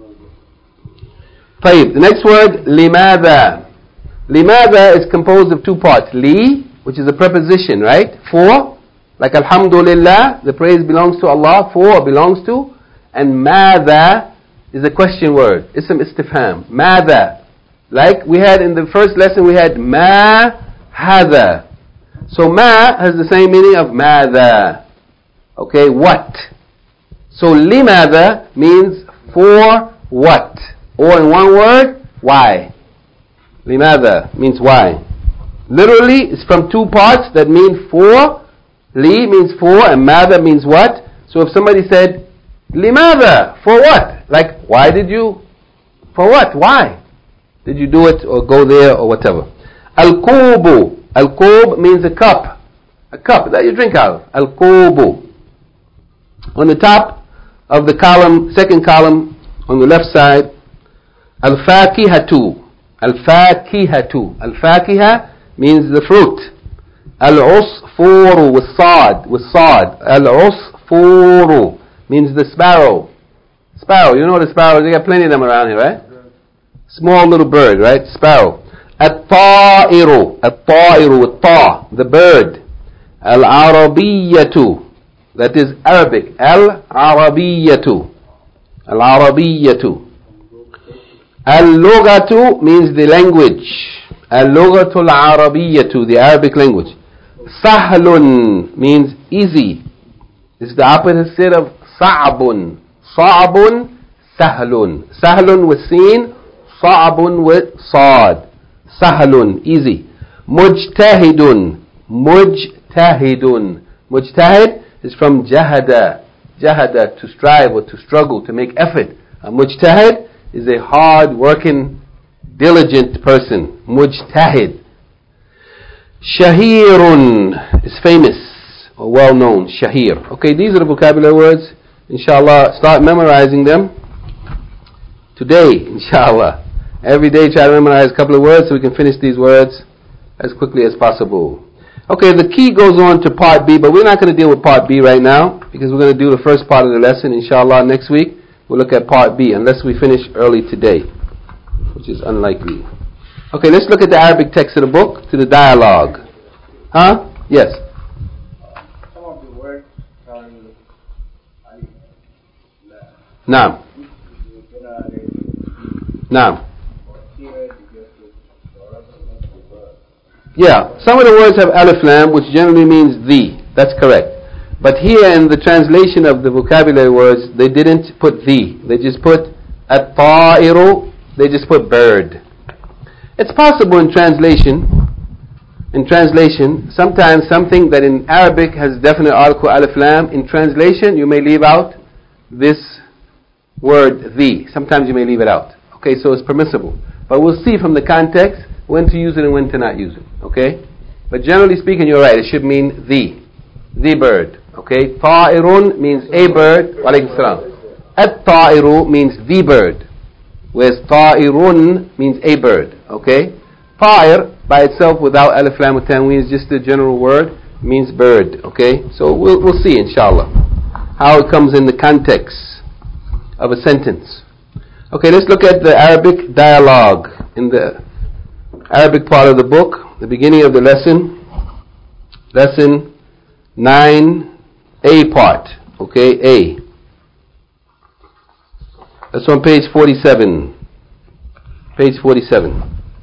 طيب, the next word, limadha. Limadha is composed of two parts. Li, which is a preposition, right? For, like alhamdulillah, the praise belongs to Allah, for belongs to. And madha is a question word. Ism istifham. Madha. Like we had in the first lesson, we had ma hadha. So ma has the same meaning of madha. Okay, what? So limadha means for what? Or in one word, why? Limadha means why. Literally, it's from two parts that mean for. Li means for and madha means what. So if somebody said, limadha, for what? Like, why did you? For what? Why? Did you do it or go there or whatever? Al-kubu. Al-kub means a cup. A cup that you drink out of. Al-kubu. On the top of the column, second column, on the left side, Al-fakihatu. Al-fakihatu. Al-fakiha means the fruit. Al-usfuru with sad. With sad. Al-usfuru means the sparrow. Sparrow, you know the sparrows, they got plenty of them around here, right? Small little bird, right? Sparrow. At-ta'iru. At-ta'iru with ta, the bird. Al-arabiyyatu. That is Arabic. Al-arabiyyatu. Al-arabiyyatu. Al-lughatu means the language. Al-lughatu al-arabiyyatu, the Arabic language. Sahlun means easy. This is the opposite of sa'abun. Sa'abun, sahlun. Sahlun with sin, sa'abun with sad. Sahlun, easy. Mujtahidun. Mujtahidun. Mujtahid is from jahada. Jahada, to strive or to struggle, to make effort. A mujtahid is a hard-working, diligent person. Mujtahid. Shahirun is famous or well-known. Shahir. Okay, these are the vocabulary words. Inshallah, start memorizing them today, inshallah. Every day try to memorize a couple of words so we can finish these words as quickly as possible. Okay, the key goes on to part B, but we're not going to deal with part B right now because we're going to do the first part of the lesson. Inshallah, next week we'll look at part B unless we finish early today, which is unlikely. Okay, let's look at the Arabic text of the book, to the dialogue. Huh? Yes? Some of the words carry alif, Naam. Naam. Yeah, some of the words have alif lam, which generally means the. That's correct. But here in the translation of the vocabulary words, they didn't put the. They just put at-ta'iru. They just put bird. It's possible in translation, sometimes something that in Arabic has definite article alif lam, in translation you may leave out this word the. Sometimes you may leave it out. Okay, so it's permissible. But we'll see from the context when to use it and when to not use it. Okay? But generally speaking, you're right. It should mean the bird. Okay? Ta'irun means a bird. Wa alaykum salam. At-ta'iru means the bird. Whereas ta'irun means a bird. Okay? Ta'ir by itself without alif lam wa tanween is just a general word. Means bird. Okay? So we'll see inshallah how it comes in the context of a sentence. Okay, let's look at the Arabic dialogue in the Arabic part of the book, the beginning of the lesson, lesson 9A part, okay, A. That's on page 47. Page 47.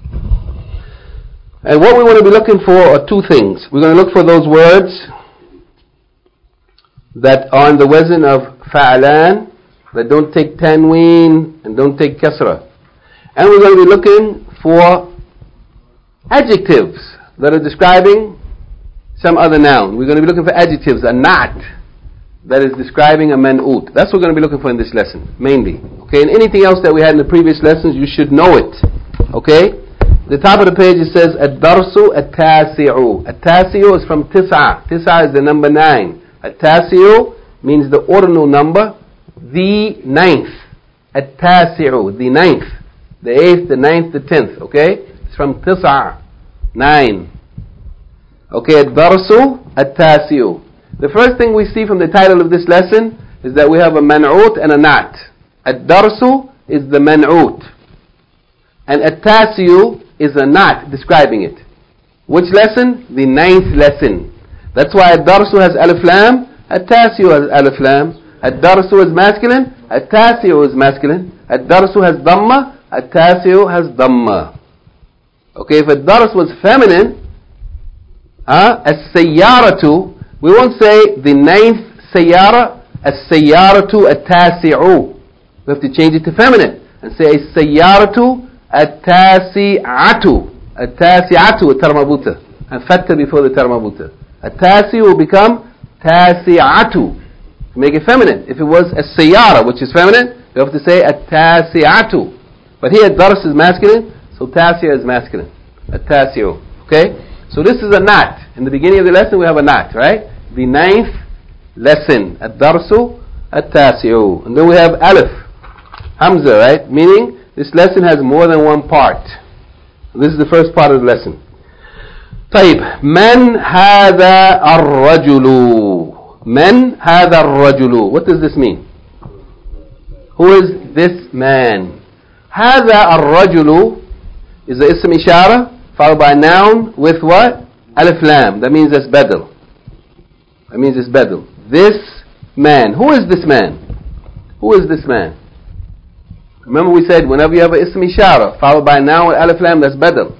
And what we want to be looking for are two things. We're going to look for those words that are on the wazn of fa'alan, that don't take tanween and don't take kasra. And we're going to be looking for adjectives that are describing some other noun. We're going to be looking for adjectives, a na'at, that is describing a man'ut. That's what we're going to be looking for in this lesson, mainly. Okay, and anything else that we had in the previous lessons, you should know it. Okay? The top of the page it says, Ad-darsu at-tasi'u. At-tasi'u is from tis'a. Tis'a is the number 9. At-tasi'u means the ordinal number, the 9th. At-tasi'u, the 9th. The 8th, the 9th, the 10th. Okay? It's from tis'a. 9. Okay, Ad-darsu at-tasi'u. The first thing we see from the title of this lesson is that we have a man'ut and a na'at. Ad-darsu is the man'ut. And at-tasi'u is a na'at describing it. Which lesson? The 9th lesson. That's why ad-darsu has alif lam, at-tasi'u has alif lam. Ad-darsu is masculine, at-tasi'u is masculine. Ad-darsu has dhamma, at-tasi'u has dhamma. Okay, if ad-dars was feminine, as-sayyaratu, we won't say the 9th sayyara, as-sayyaratu at-tasi'u. We have to change it to feminine and say as-sayyaratu at-tasi'atu. At-tasi'atu with tarmabuta. And fatta before the tarmabuta. At-tasi' will become tasi'atu. Make it feminine. If it was as-sayyara, which is feminine, you have to say at-tasi'atu. But here dars is masculine, so tasi'a is masculine. At-tasi'u. Okay? So this is a na'at. In the beginning of the lesson we have a na'at, right? The 9th lesson. Ad-darsu at-tasi'u. And then we have alif. Hamza, right? Meaning this lesson has more than one part. This is the first part of the lesson. طيب. من هذا الرجل? من هذا الرجل? What does this mean? Who is this man? هذا الرجل is the ism ishara followed by a noun with what? Alif lam. That means it's badal. That means it's badal. This man. Who is this man? Who is this man? Remember we said whenever you have an ism ishara followed by a noun with alif lam, that's badal.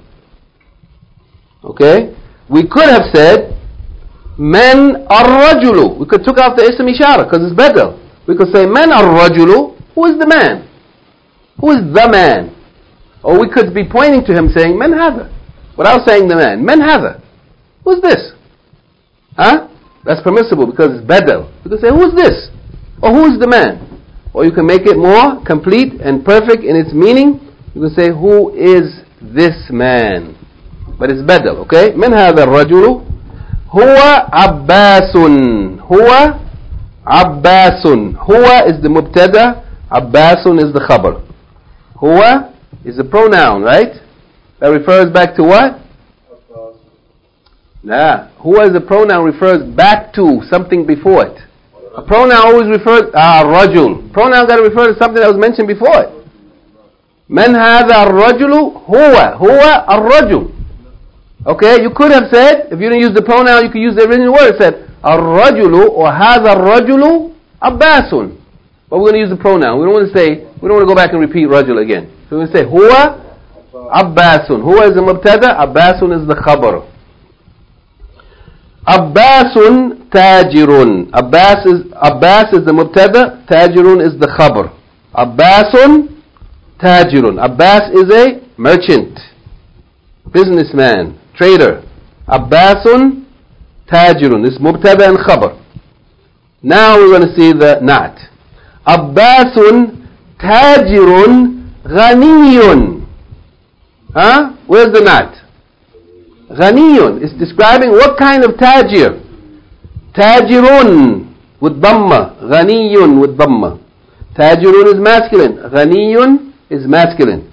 Okay? We could have said man ar-rajulu. We could took out the ism ishara because it's badal. We could say man ar-rajulu. Who is the man? Who is the man? Or we could be pointing to him saying man hadha, without saying the man. Man hadha. Who's this? Huh? That's permissible because it's badal. You can say who's this? Or who's the man? Or you can make it more complete and perfect in its meaning. You can say who is this man? But it's badal, okay? من هذا الرجل هو عباس. هو عباس. هو is the mubtada. عباس is the khabar. هو is the pronoun, right? That refers back to what? Nah. Who is the pronoun refers back to something before it. A pronoun always refers rajul. Pronoun got to refer to something that was mentioned before it. من هذا الرجل هو الرجل. Okay, you could have said, if you didn't use the pronoun, you could use the original word. It said الرجل or هذا الرجل عباس. But we're going to use the pronoun. We don't want to go back and repeat rajul again. So we're going to say huwa abbasun. Huwa is the mubtada, abbasun is the khabar. Abbasun tajirun. Abbas is the mubtada, tajirun is the khabar. Abbasun tajirun. Abbas is a merchant, businessman, trader. Abbasun tajirun. This mubtada and khabar. Now we're going to see the na'at. Abbasun tajirun ghaniyun. Huh? Where's the na'at? Ghaniyun. It's describing what kind of tajir. Tajirun with dhamma. Ghaniyun with dhamma. Tajirun is masculine. Ghaniyun is masculine.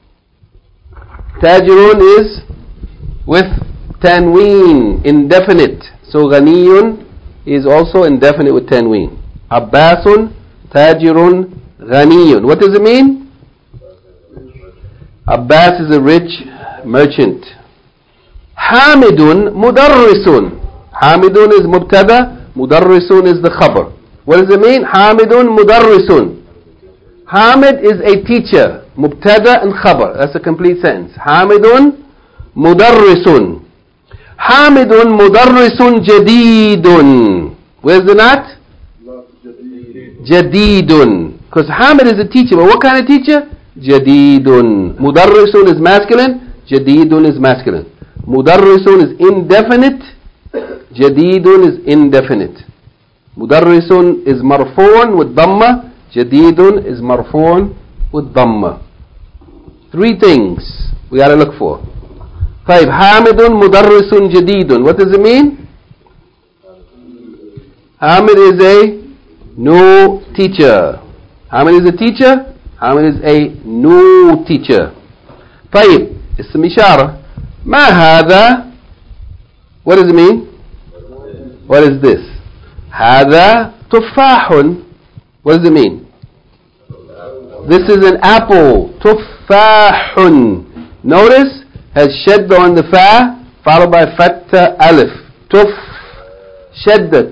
Tajirun is with tanween, indefinite. So ghaniyun is also indefinite with tanween. Abbasun tajirun ghaniyun. What does it mean? Abbas is a rich merchant. Hamidun mudarrisun. Hamidun is mubtada, mudarrisun is the khabar. What does it mean? Hamidun mudarrisun. Hamid is a teacher. Mubtada and khabar. That's a complete sentence. Hamidun mudarrisun. Hamidun mudarrisun jadidun. Where's the nat? Jadidun. Because Hamid is a teacher, but what kind of teacher? Jadidun. Mudarrisun is masculine, Jadidun is masculine. Mudarrisun is indefinite, Jadidun is indefinite. Mudarrisun is marfu'un with dhamma, Jadidun is marfu'un with dhamma. 3 things we gotta look for. طيب Hamidun mudarrisun jadidun. What does it mean? Hamid is a new teacher. Hamid is a teacher. Hamid is a new teacher. طيب اسم إشارة. ما هذا? What does it mean? What is this? هذا تفاح. What does it mean? This is an apple. تفاح. Notice has shadda on the fa followed by fatta alif. Tuf. Shadda.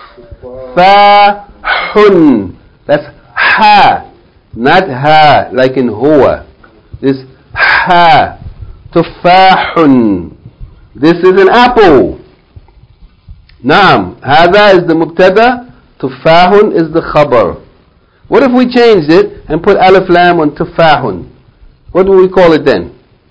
Tufahun. That's ha. Not ha like in huwa. This ha. Tufahun. This is an apple. Naam. Hada is the mubtada. Tufahun is the khabar. What if we changed it and put alif lam on tufahun? What do we call it then?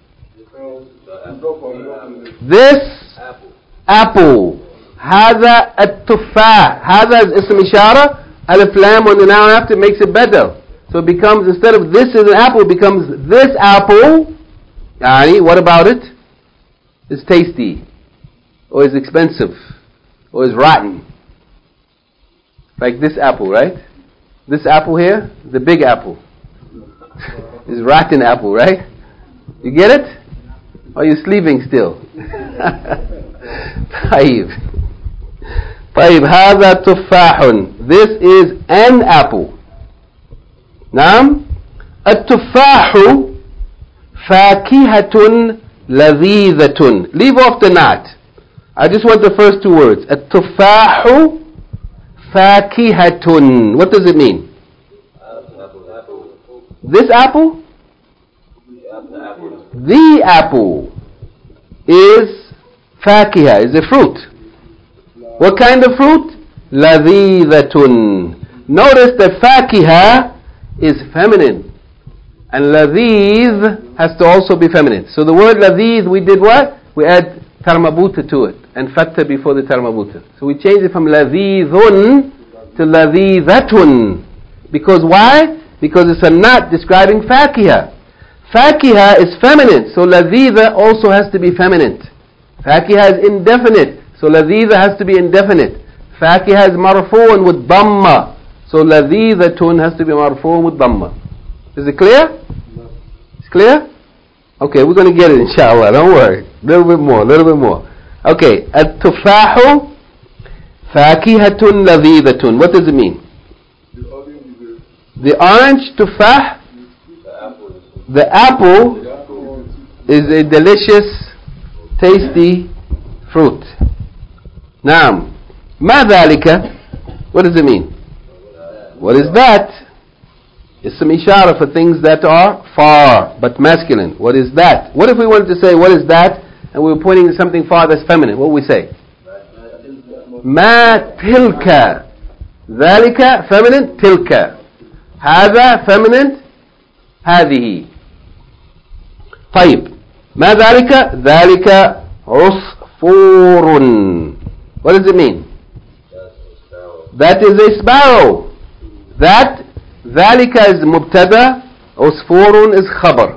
This apple. Hada at-tufah. Hada is ism ishara. Alif lam on the noun after makes it better. So it becomes, instead of this is an apple, it becomes this apple. Yani, what about it? It's tasty. Or it's expensive. Or it's rotten. Like this apple, right? This apple here, the big apple. Is rotten apple, right? You get it? Or are you sleeping still? طيب. طيب هذا تفاح. This is an apple. نعم. التفاح فاكهة لذيذة. Leave off the not. I just want the first 2 words. التفاح فاكهة. What does it mean? This apple? The apple is fakiha, is a fruit. What kind of fruit? Ladhidatun. Notice that fakiha is feminine. And ladhid has to also be feminine. So the word ladhid, we did what? We add tarmabuta to it. And fatta before the tarmabuta. So we changed it from ladhidun to ladhidatun. Because why? Because it's a not describing fakiha. Fakiha is feminine, so ladhidha also has to be feminine. Fakiha is indefinite, so ladhidha has to be indefinite. Fakiha is marfu'un with dhamma, so ladhidhatun has to be marfu'un with dhamma. Is it clear? It's clear? Okay, we're going to get it inshallah, don't worry. A little bit more. Okay, at-tufahu fakihatun ladhidhatun. What does it mean? The orange tufah, the apple is a delicious, tasty fruit. Naam. Ma dhalika? What does it mean? What is that? It's some ishara for things that are far, but masculine. What is that? What if we wanted to say, what is that? And we were pointing to something far that's feminine. What would we say? Ma tilka. Dhalika, feminine, tilka. هذا feminine, هذه. طيب ما ذلك؟ ذلك عصفور. What does it mean? That is a sparrow. That ذلك is مبتدا, عصفور is خبر.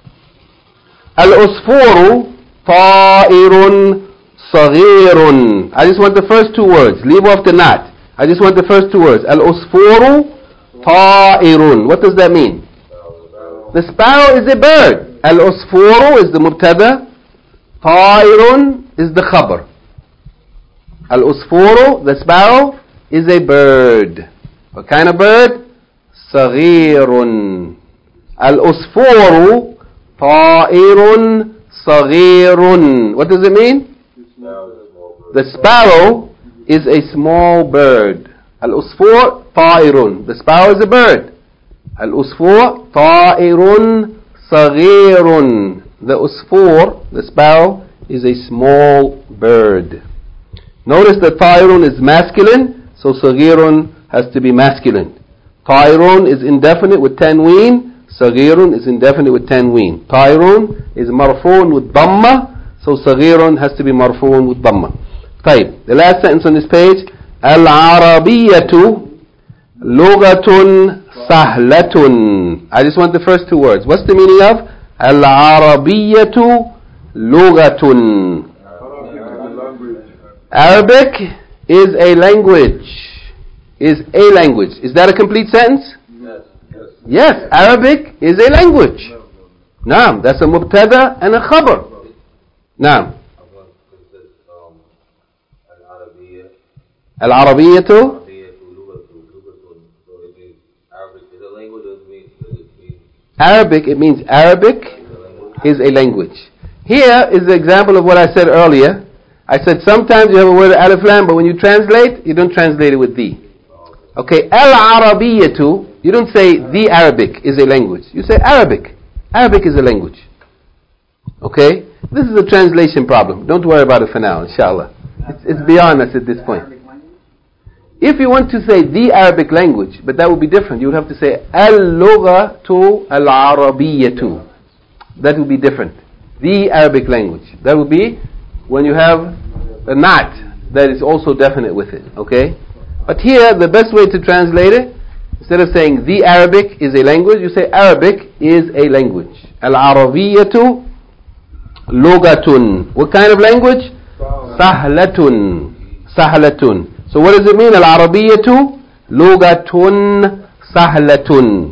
العصفور طائر صغير. I just want the first 2 words. Leave off the not. I just want the first 2 words. العصفور طائر. What does that mean? The sparrow is a bird. Al-usfuru is the mubtada. Ta'irun is the khabar. Al-usfuru, the sparrow, is a bird. What kind of bird? Saghirun. Al-usfuru ta'irun saghirun. What does it mean? The sparrow is a small bird. Al-usfur ta'irun. The sparrow is a bird. Al-usfur ta'irun saghirun. The usfur, the sparrow, is a small bird. Notice that ta'irun is masculine, so saghirun has to be masculine. Tayrun is indefinite with tanween. Saghirun is indefinite with tanween. Tayrun is marfu'un with dhamma. So Saghirun has to be marfu'un with dhamma. طيب, the last sentence on this page. Al-Arabiyyatu Lugatun Sahlatun. I just want the first two words. What's the meaning of Al-Arabiyyatu Lugatun? Arabic is a language. Is a language. Is that a complete sentence? Yes, Arabic is a language. Naam, that's a mubtada and a khabar. Naam. Al-Arabiyyatu. Arabic, it means Arabic is a language. Here is the example of what I said earlier. I said sometimes you have a word alif lam, but when you translate, you don't translate it with the. Okay, Al-Arabiyyatu, you don't say the Arabic is a language. You say Arabic. Arabic is a language. Okay? This is a translation problem. Don't worry about it for now, inshallah. It's beyond us at this point. If you want to say the Arabic language, but that would be different. You would have to say Al-Lughatu Al-Arabiyyatu. That would be different. The Arabic language. That would be when you have a not that is also definite with it. Okay? But here, the best way to translate it, instead of saying the Arabic is a language, you say Arabic is a language. Al-Arabiyyatu Lugatun. What kind of language? Sahlatun. Sahlatun. So what does it mean? Al-Arabiyyatu Lugatun Sahlatun.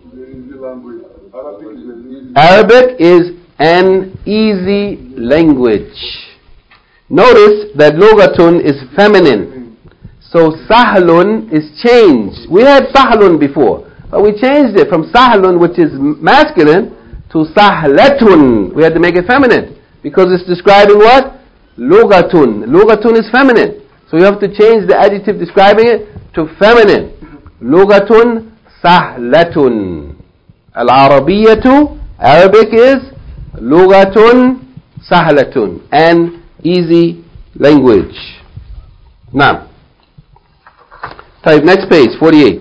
Arabic is an easy language. Notice that Lugatun is feminine. So Sahlun is changed. We had Sahlun before, but we changed it from Sahlun, which is masculine, to Sahlatun. We had to make it feminine because it's describing what? Lugatun. Lugatun is feminine. So you have to change the adjective describing it to feminine. Lugatun Sahlatun. Al-Arabiyyatu, Arabic is Lugatun Sahlatun, an easy language. Now, طيب, next page, 48.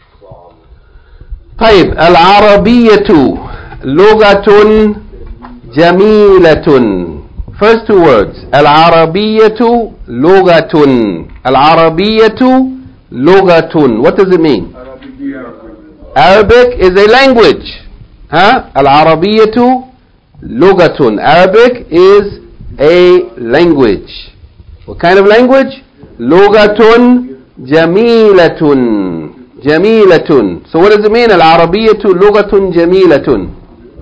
طيب, Al-Arabiyyatu Lugatun Jamilatun. First two words. Al-Arabiyyatu Lugatun. Al-Arabiyyatu Lugatun. What does it mean? Arabic is a language. Huh? Al-Arabiyyatu Lugatun. Arabic is a language. What kind of language? Lugatun Jamilatun. Jamilatun. So what does it mean? Al-Arabiyyatu Lugatun Jamilatun.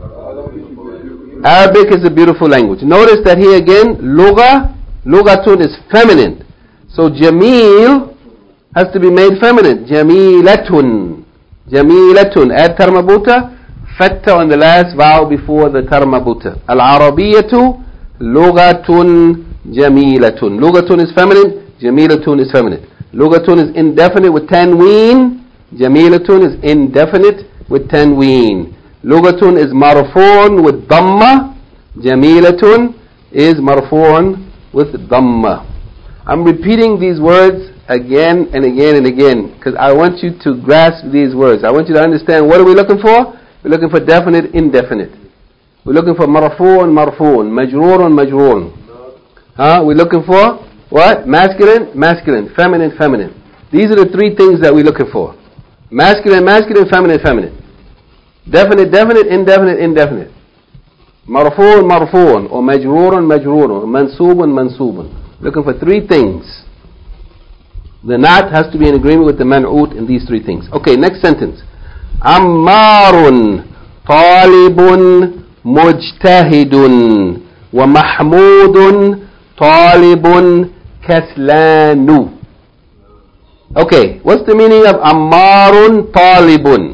Arabic is a beautiful language. Notice that here again, Lugatun is feminine. So Jamil has to be made feminine. Jamilatun. Jamilatun. Add Tarmabuta. Fatta on the last vowel before the Tarmabuta. Al-Arabiyyatu Lugatun Jamilatun. Lugatun is feminine. Jamilatun is feminine. Lugatun is indefinite with tanween. Jamilatun is indefinite with tanween. Lugatun is marfu'un with dhamma. Jamilatun is marfu'un with dhamma. I'm repeating these words again and again and again because I want you to grasp these words. I want you to understand, what are we looking for? We're looking for definite, indefinite. We're looking for marfu'un, marfu'un, majroorun, majroorun. We're looking for what? Masculine, masculine, feminine, feminine. These are the three things that we're looking for. Masculine, masculine, feminine, feminine. Definite, definite, indefinite, indefinite. Marfu'un, marfu'un, or majroorun, majroorun, mansubun, mansubun. Looking for three things. The not has to be in agreement with the man'ut in these three things. Okay, next sentence. Ammarun talibun mujtahidun wa mahmudun talibun kaslanu. Okay, what's the meaning of Ammarun talibun?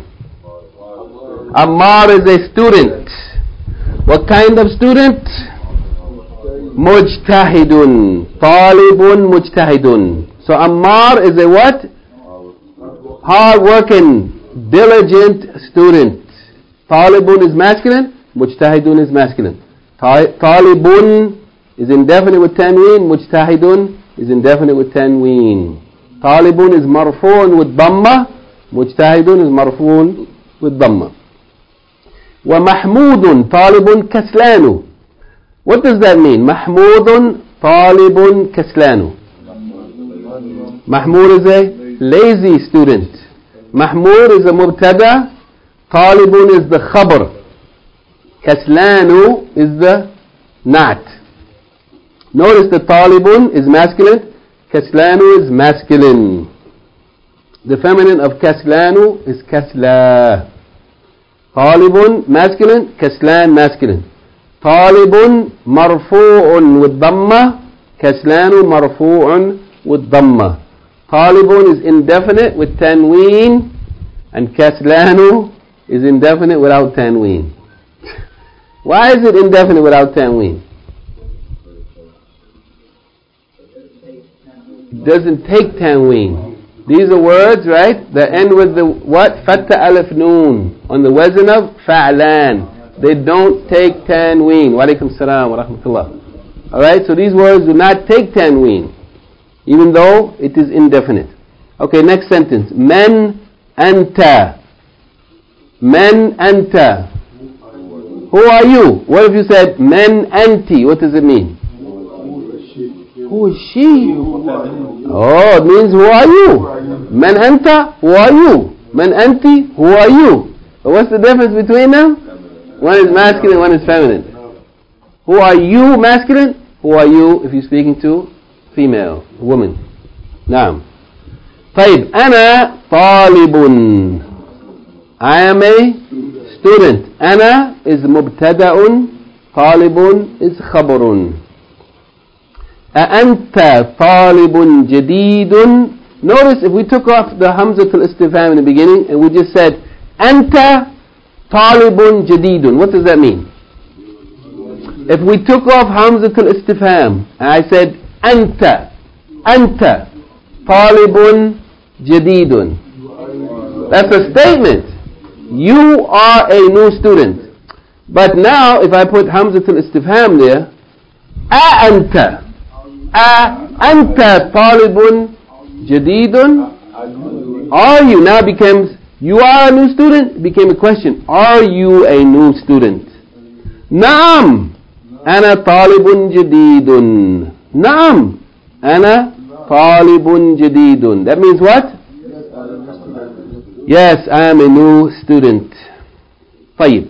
Ammar is a student. What kind of student? Mujtahidun. Talibun mujtahidun. So Ammar is a what? Hard-working, diligent student. Talibun is masculine. Mujtahidun is masculine. Talibun is indefinite with tanween. Mujtahidun is indefinite with tanween. Talibun is marfu'un with dhamma. Mujtahidun is marfu'un with dhamma. ومحمود طالب كسلان. What does that mean? محمود طالب كسلان. Mahmud is a lazy student. Mahmud is a mubtada. Talibun is the khabar. Kaslanu is the na'at. Notice the talibun is masculine. Kaslanu is masculine. The feminine of kaslanu is kasla. Talibun masculine. Kaslan masculine. Talibun marfu'un with dhamma. Kaslanu marfu'un with dhamma. Talibun is indefinite with tanween, and kaslanu is indefinite without tanween. Why is it indefinite without tanween? It doesn't take tanween. These are words, right, that end with the what? Fatta alif noon on the wazn of fa'lan. They don't take tanween. Wa alaikum salam wa rahmatullah. Alright, so these words do not take tanween, even though it is indefinite. Okay, next sentence. Men anta. Men anta. Who are you? What if you said men anti? What does it mean? Who is she? Oh, it means who are you? Men anta, who are you? Men anti, who are you? But what's the difference between them? One is masculine, one is feminine. Who are you, masculine? Who are you if you're speaking to female, woman? Naam. طيب, أنا طالب. I am a student. أنا is مبتدأ. طالب is خبر. أأنت طالب جديد. Notice if we took off the Hamzatul Istifham in the beginning and we just said أنت طالب جديد. What does that mean? If we took off Hamzatul Istifham and I said أنت طالب جديد, that's a statement. You are a new student. But now if I put Hamzatul Istifham there, أأنت طالب جديد, are you, now becomes you are a new student. It became a question. Are you a new student? نعم أنا طالب جديد. نعم أنا طالب جديد. That means what? Yes, I am a new student. طيب.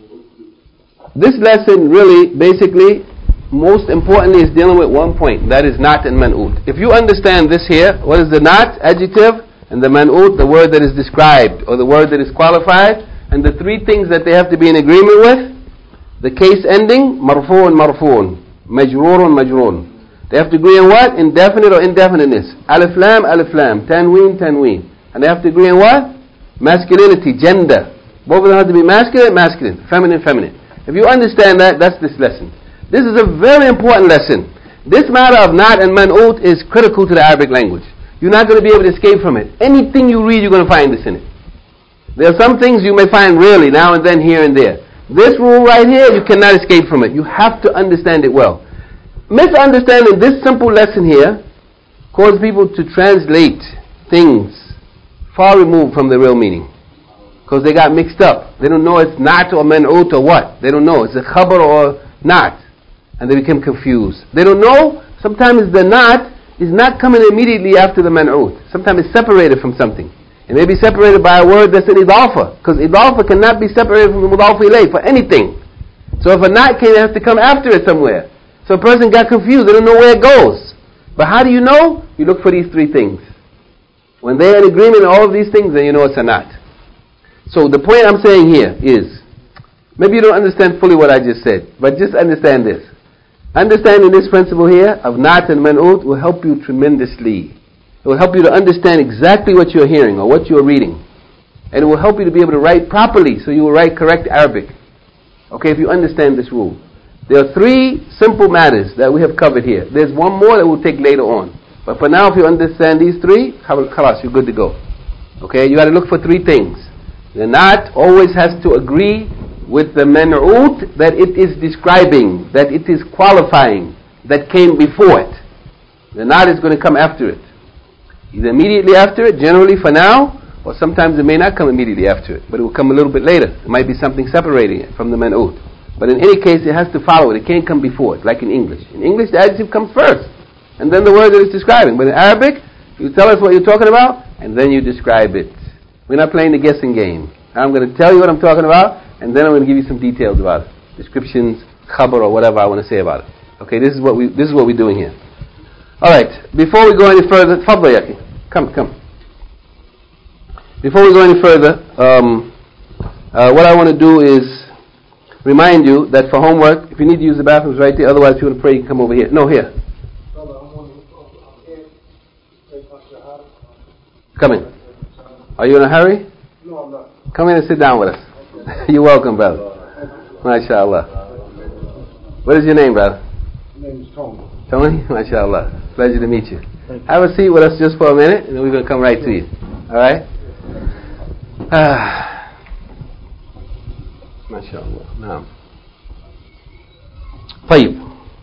This lesson really, basically, most importantly is dealing with one point. That is not and man'ut. If you understand this here, what is the not? Adjective. And the man'ut, the word that is described, or the word that is qualified. And the three things that they have to be in agreement with. The case ending, marfu'un marfu'un. Majroorun majroorun. They have to agree on what? Indefinite or indefiniteness. Alif lam, tanween, tanween. And they have to agree on what? Masculinity, gender. Both of them have to be masculine, masculine. Feminine, feminine. If you understand that, that's this lesson. This is a very important lesson. This matter of not and man'ut is critical to the Arabic language. You're not going to be able to escape from it. Anything you read, you're going to find this in it. There are some things you may find rarely, now and then, here and there. This rule right here, you cannot escape from it. You have to understand it well. Misunderstanding this simple lesson here causes people to translate things far removed from the real meaning. Because they got mixed up. They don't know it's not or man'ut or what. They don't know. It's a khabar or not. And they become confused. They don't know. Sometimes the not is not coming immediately after the man'ut. Sometimes it's separated from something. It may be separated by a word that's an idafa. Because idafa cannot be separated from the mudaf ilayh for anything. So if a not came, it has to come after it somewhere. So a person got confused. They don't know where it goes. But how do you know? You look for these three things. When they're in agreement on all of these things, then you know it's a not. So the point I'm saying here is, maybe you don't understand fully what I just said, but just understand this. Understanding this principle here of not and man'ut will help you tremendously. It will help you to understand exactly what you're hearing or what you're reading. And it will help you to be able to write properly, so you will write correct Arabic. Okay, if you understand this rule. There are three simple matters that we have covered here. There's one more that we'll take later on. But for now, if you understand these three, khalas, you're good to go. Okay, you got to look for three things. The not always has to agree with the man'ut that it is describing, that it is qualifying, that came before it. The not is going to come after it. Either immediately after it, generally for now, or sometimes it may not come immediately after it, but it will come a little bit later. It might be something separating it from the man'ut. But in any case, it has to follow it. It can't come before it, like in English. In English, the adjective comes first, and then the word that it's describing. But in Arabic, you tell us what you're talking about, and then you describe it. We're not playing the guessing game. I'm going to tell you what I'm talking about, and then I'm going to give you some details about it. Descriptions, khabar, or whatever I want to say about it. Okay, this is what we're doing here. All right, before we go any further, Fadla Yaki, come. Before we go any further, what I want to do is remind you that for homework, if you need to use the bathrooms right there, otherwise if you want to pray, you can come over here. No, here. Come in. Are you in a hurry? No, I'm not. Come in and sit down with us. You're welcome, brother. MashaAllah. What is your name, brother? My name is Tony. Tony? MashaAllah. Pleasure to meet you. Have a seat with us just for a minute, and then we're going to come right to you. All right? MashaAllah. Naam. طيب.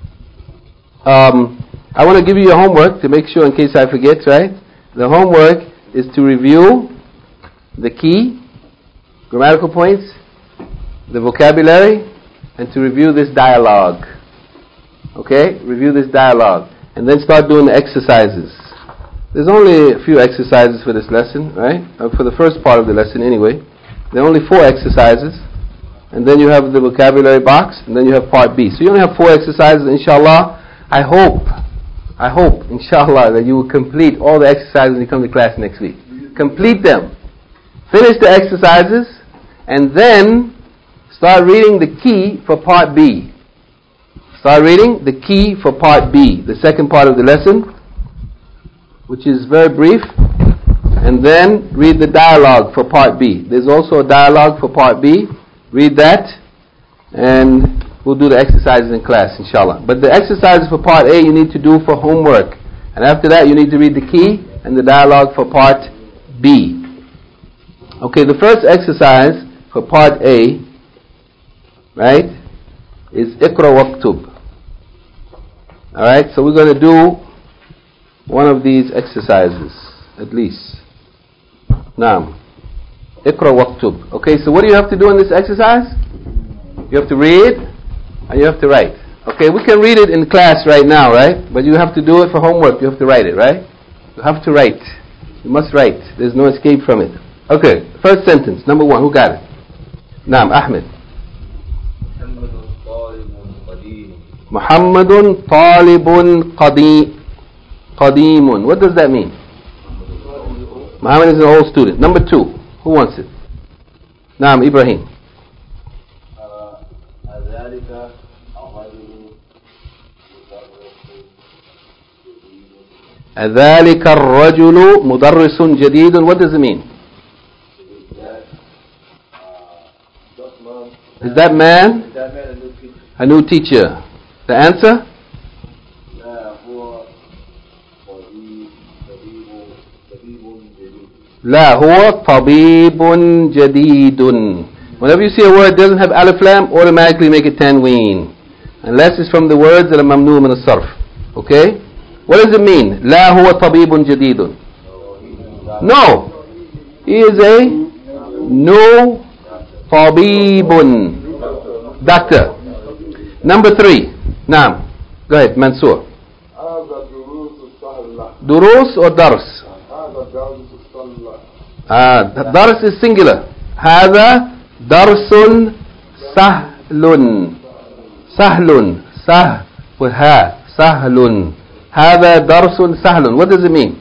I want to give you your homework to make sure in case I forget, right? The homework is to review the key, grammatical points, the vocabulary, and to review this dialogue. Okay? Review this dialogue. And then start doing the exercises. There's only a few exercises for this lesson, right? For the first part of the lesson anyway. There are only 4 exercises. And then you have the vocabulary box, and then you have part B. So you only have 4 exercises, inshallah. I hope, inshallah, that you will complete all the exercises when you come to class next week. Complete them. Finish the exercises, and then start reading the key for part B. Start reading the key for part B, the second part of the lesson, which is very brief, and then read the dialogue for part B. There's also a dialogue for part B. Read that, and we'll do the exercises in class, inshallah. But the exercises for part A you need to do for homework. And after that you need to read the key and the dialogue for part B. Okay, the first exercise for part A, right, is Iqra Waqtub. Alright, so we're going to do one of these exercises, at least. Naam. Iqra Waqtub. Okay, so what do you have to do in this exercise? You have to read and you have to write. Okay, we can read it in class right now, right? But you have to do it for homework. You have to write it, right? You have to write. You must write. There's no escape from it. Okay, first sentence, number 1. Who got it? Naam, Ahmed. Muhammadun talibun qadimun. What does that mean? Muhammad is an old student. Number 2. Who wants it? Naam, Ibrahim. أذلك الرجل مدرس جديد. What does it mean? Is that man a new teacher? The answer? لا هو طبيب جديد. Whenever you see a word that doesn't have alif lam, automatically make it tanween, unless it's from the words that are mamnu min as-sarf. Okay? What does it mean? لا هو طبيب جديد. No. He is a new طبيب. Doctor. Number 3. Naam. Go ahead, Mansoor. Durus or dars? Dars is singular. هذا درس سهل. سهل. سه وها. سهل. هذا درس سهل. What does it mean?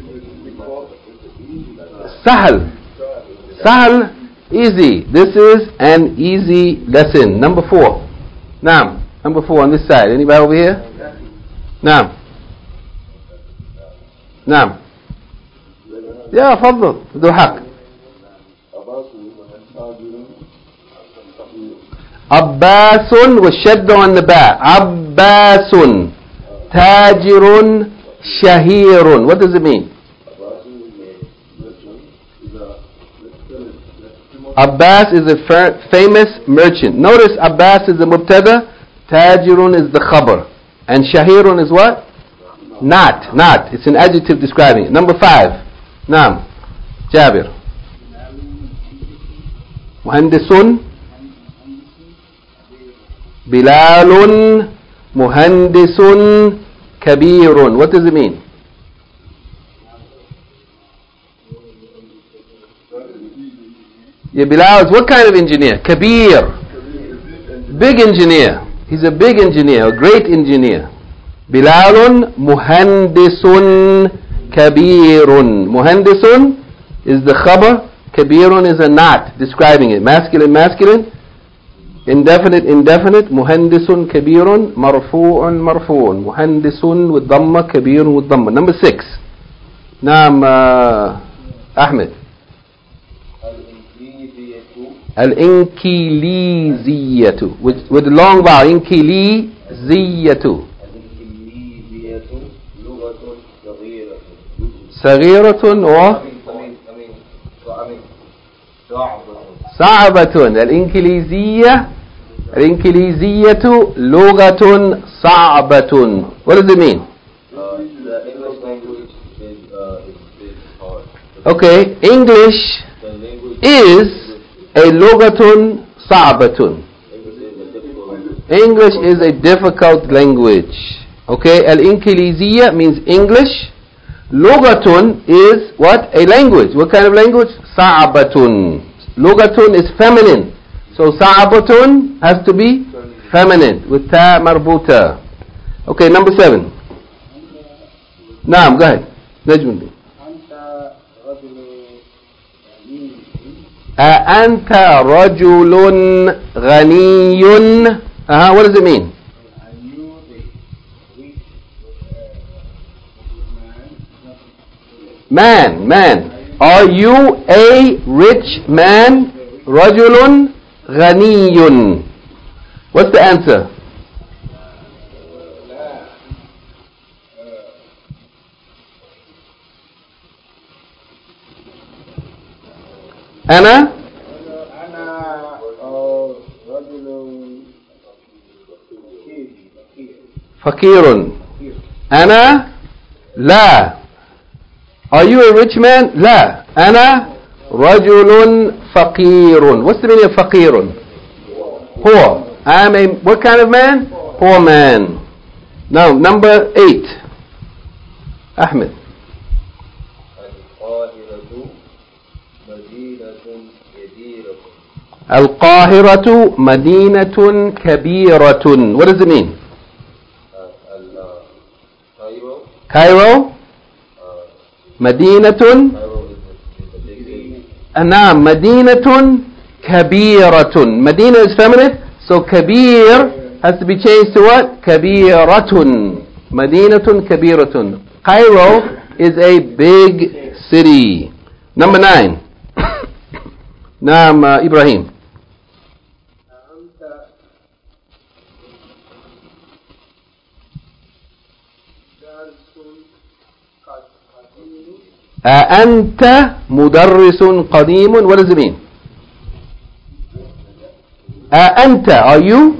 Sahal. Sahal, easy. This is an easy lesson. Number 4. Naam. Number 4 on this side. Anybody over here? Naam. Naam. Yeah, فضل. ذو حق. عباس والشد on the back. عباس تاجر شهير. What does it mean? Abbas is a famous merchant. Notice Abbas is the mubtada, tajirun is the khabar, and shahirun is what? Not. It's an adjective describing it. Number 5. Naam. Jabir. مهندس. بلال مهندس كبير. What does it mean? Yeah, Bilal is what kind of engineer? Kabir. Big engineer. He's a big engineer, a great engineer. Bilalun muhandisun kabirun. Muhandisun is the khabar. Kabirun is a nat describing it. Masculine, masculine. Indefinite, indefinite. Muhandisun kabirun. Marfu'un, marfu'un. Muhandisun with dhamma, kabirun with dhamma. Number 6. Naam, Ahmed. الإنكليزية with the long vowel. إنكليزية. صغيرة صعبة. الإنكليزية لغة صعبة. What does it mean? The English language is hard. Okay, English is a lugatun sa'batun. English is a difficult language. Okay, al-Inkiliziya means English. Lugatun is what? A language. What kind of language? Sa'batun. Lugatun is feminine. So sa'batun has to be feminine with ta marbuta. Okay, number 7. Naam, go ahead. Najmuddin. أنت رجل غني. What does it mean? Man. Are you a rich man? رجل غني. What's the answer? أنا فقير. أنا لا. Are you a rich man? لا. أنا رجل فقير. What's the meaning of فقير? Poor. I am a what kind of man? Poor man. Now number 8. Ahmed. القاهرة مدينة كبيرة. What does it mean? Cairo. مدينة. نعم مدينة كبيرة. Medina is feminine, so كبير has to be changed to what? كبيرة. مدينة كبيرة. Cairo is a big city. Number 9. نعم إبراهيم. أنت مدرس قديم. What does it mean? أنت, are you?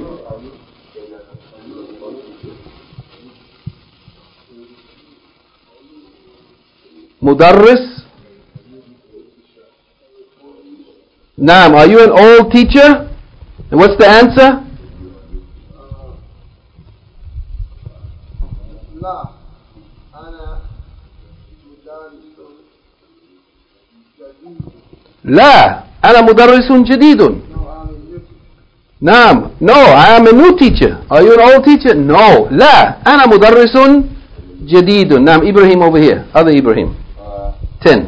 مدرس. نعم, are you an old teacher? And what's the answer? لا أنا مدرس جديد. نعم, no, I am a new teacher. Are you an old teacher? No. لا أنا مدرس جديد. نعم إبراهيم over here. Other Ibrahim. 10.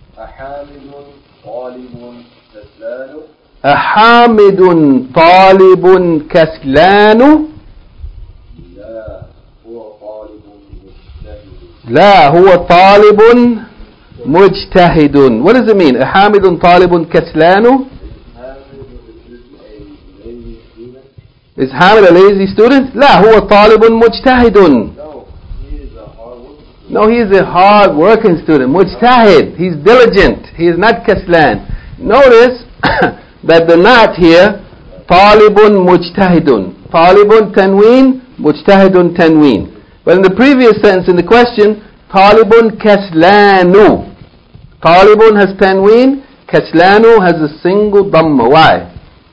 أحامد طالب كسلان. لا هو طالب مجتهد. What does it mean? أحامد طالب كسلان. Is Hamid a lazy student? لا هو طالب مجتهد. No, he is a hard working student. مجتهد. He's diligent. He is not kaslan. Notice that the not here, طالب مجتهد. طالب tanween, مجتهد tanween. But in the previous sentence in the question, طالب كسلان. طالب has tanween, Kaslanu has a single dhamma. Why?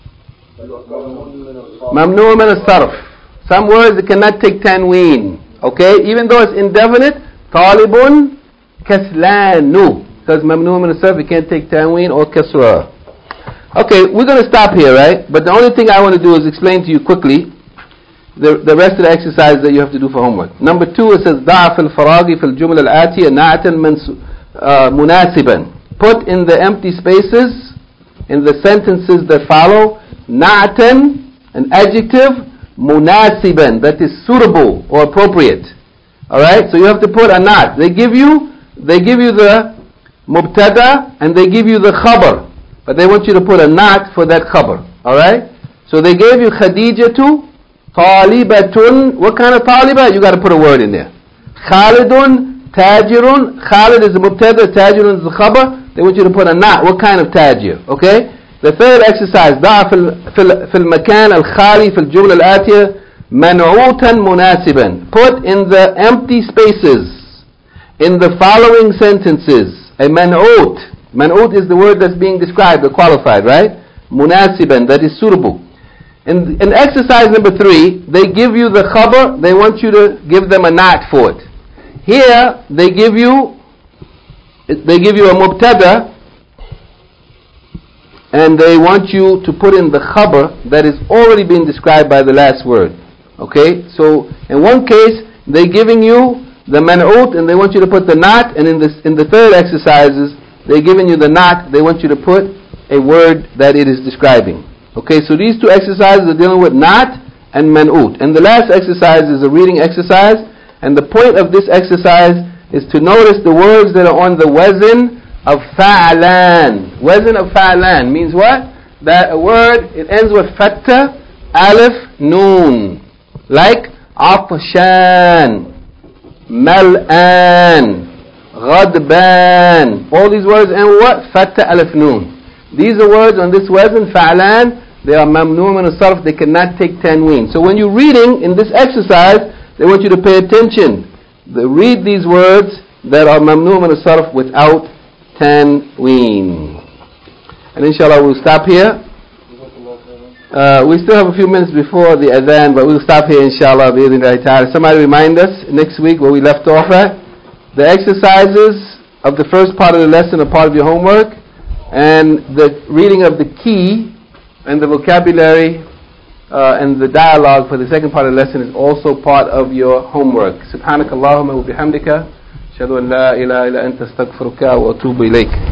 Mamnu' min as-sarf. Some words it cannot take tanween. Okay? Even though it's indefinite, talibun kaslanu. Because mamnu' min as-sarf, you can't take tanween or kasra. Okay, we're going to stop here, right? But the only thing I want to do is explain to you quickly the rest of the exercise that you have to do for homework. Number 2, it says ضع في الفراغ في الجملة الآتية نعتا مناسبا. Put in the empty spaces, in the sentences that follow, نعتا, an adjective, munasiban, that is suitable or appropriate. Alright, so you have to put a na'at. They give you the mubtada and they give you the khabar, but they want you to put a na'at for that khabar. Alright, so they gave you Khadijatu talibatun. What kind of taliba? You got to put a word in there. Khalidun tajirun. Khalid is the mubtada, tajirun is the khabar. They want you to put a na'at. What kind of tajir? Okay. The third exercise, ضع في المكان الخالي في الجملة الآتية منعوتا مناسبا. Put in the empty spaces in the following sentences a man'ut. Man'ut is the word that's being described or qualified, right? Munasiban, that is suitable. In exercise number 3, they give you the khabar, they want you to give them a na'at for it. Here, they give you a mubtada, and they want you to put in the khabar that is already been described by the last word. Okay? So, in one case, they're giving you the man'ut and they want you to put the na'at, and in the third exercises, they're giving you the na'at, they want you to put a word that it is describing. Okay, so these 2 exercises are dealing with na'at and man'ut. And the last exercise is a reading exercise, and the point of this exercise is to notice the words that are on the wazn of fa'lan. Wazn of fa'lan means what? That a word, it ends with fatta, alif, noon. Like afshan, mal'an, ghadban. All these words end with what? Fatta, alif, noon. These are words on this wazn, fa'lan. They are mamnu' min as-sarf. They cannot take tanween. So when you're reading in this exercise, they want you to pay attention. They read these words that are mamnu' min as-sarf without tanween. And inshallah we'll stop here. We still have a few minutes before the adhan, but we'll stop here inshallah. Somebody remind us next week where we left off at. The exercises of the first part of the lesson are part of your homework, and the reading of the key and the vocabulary and the dialogue for the second part of the lesson is also part of your homework. Subhanakallahumma wa bihamdika. أشهد أن لا إله إلا أنت أستغفرك وأتوب إليك.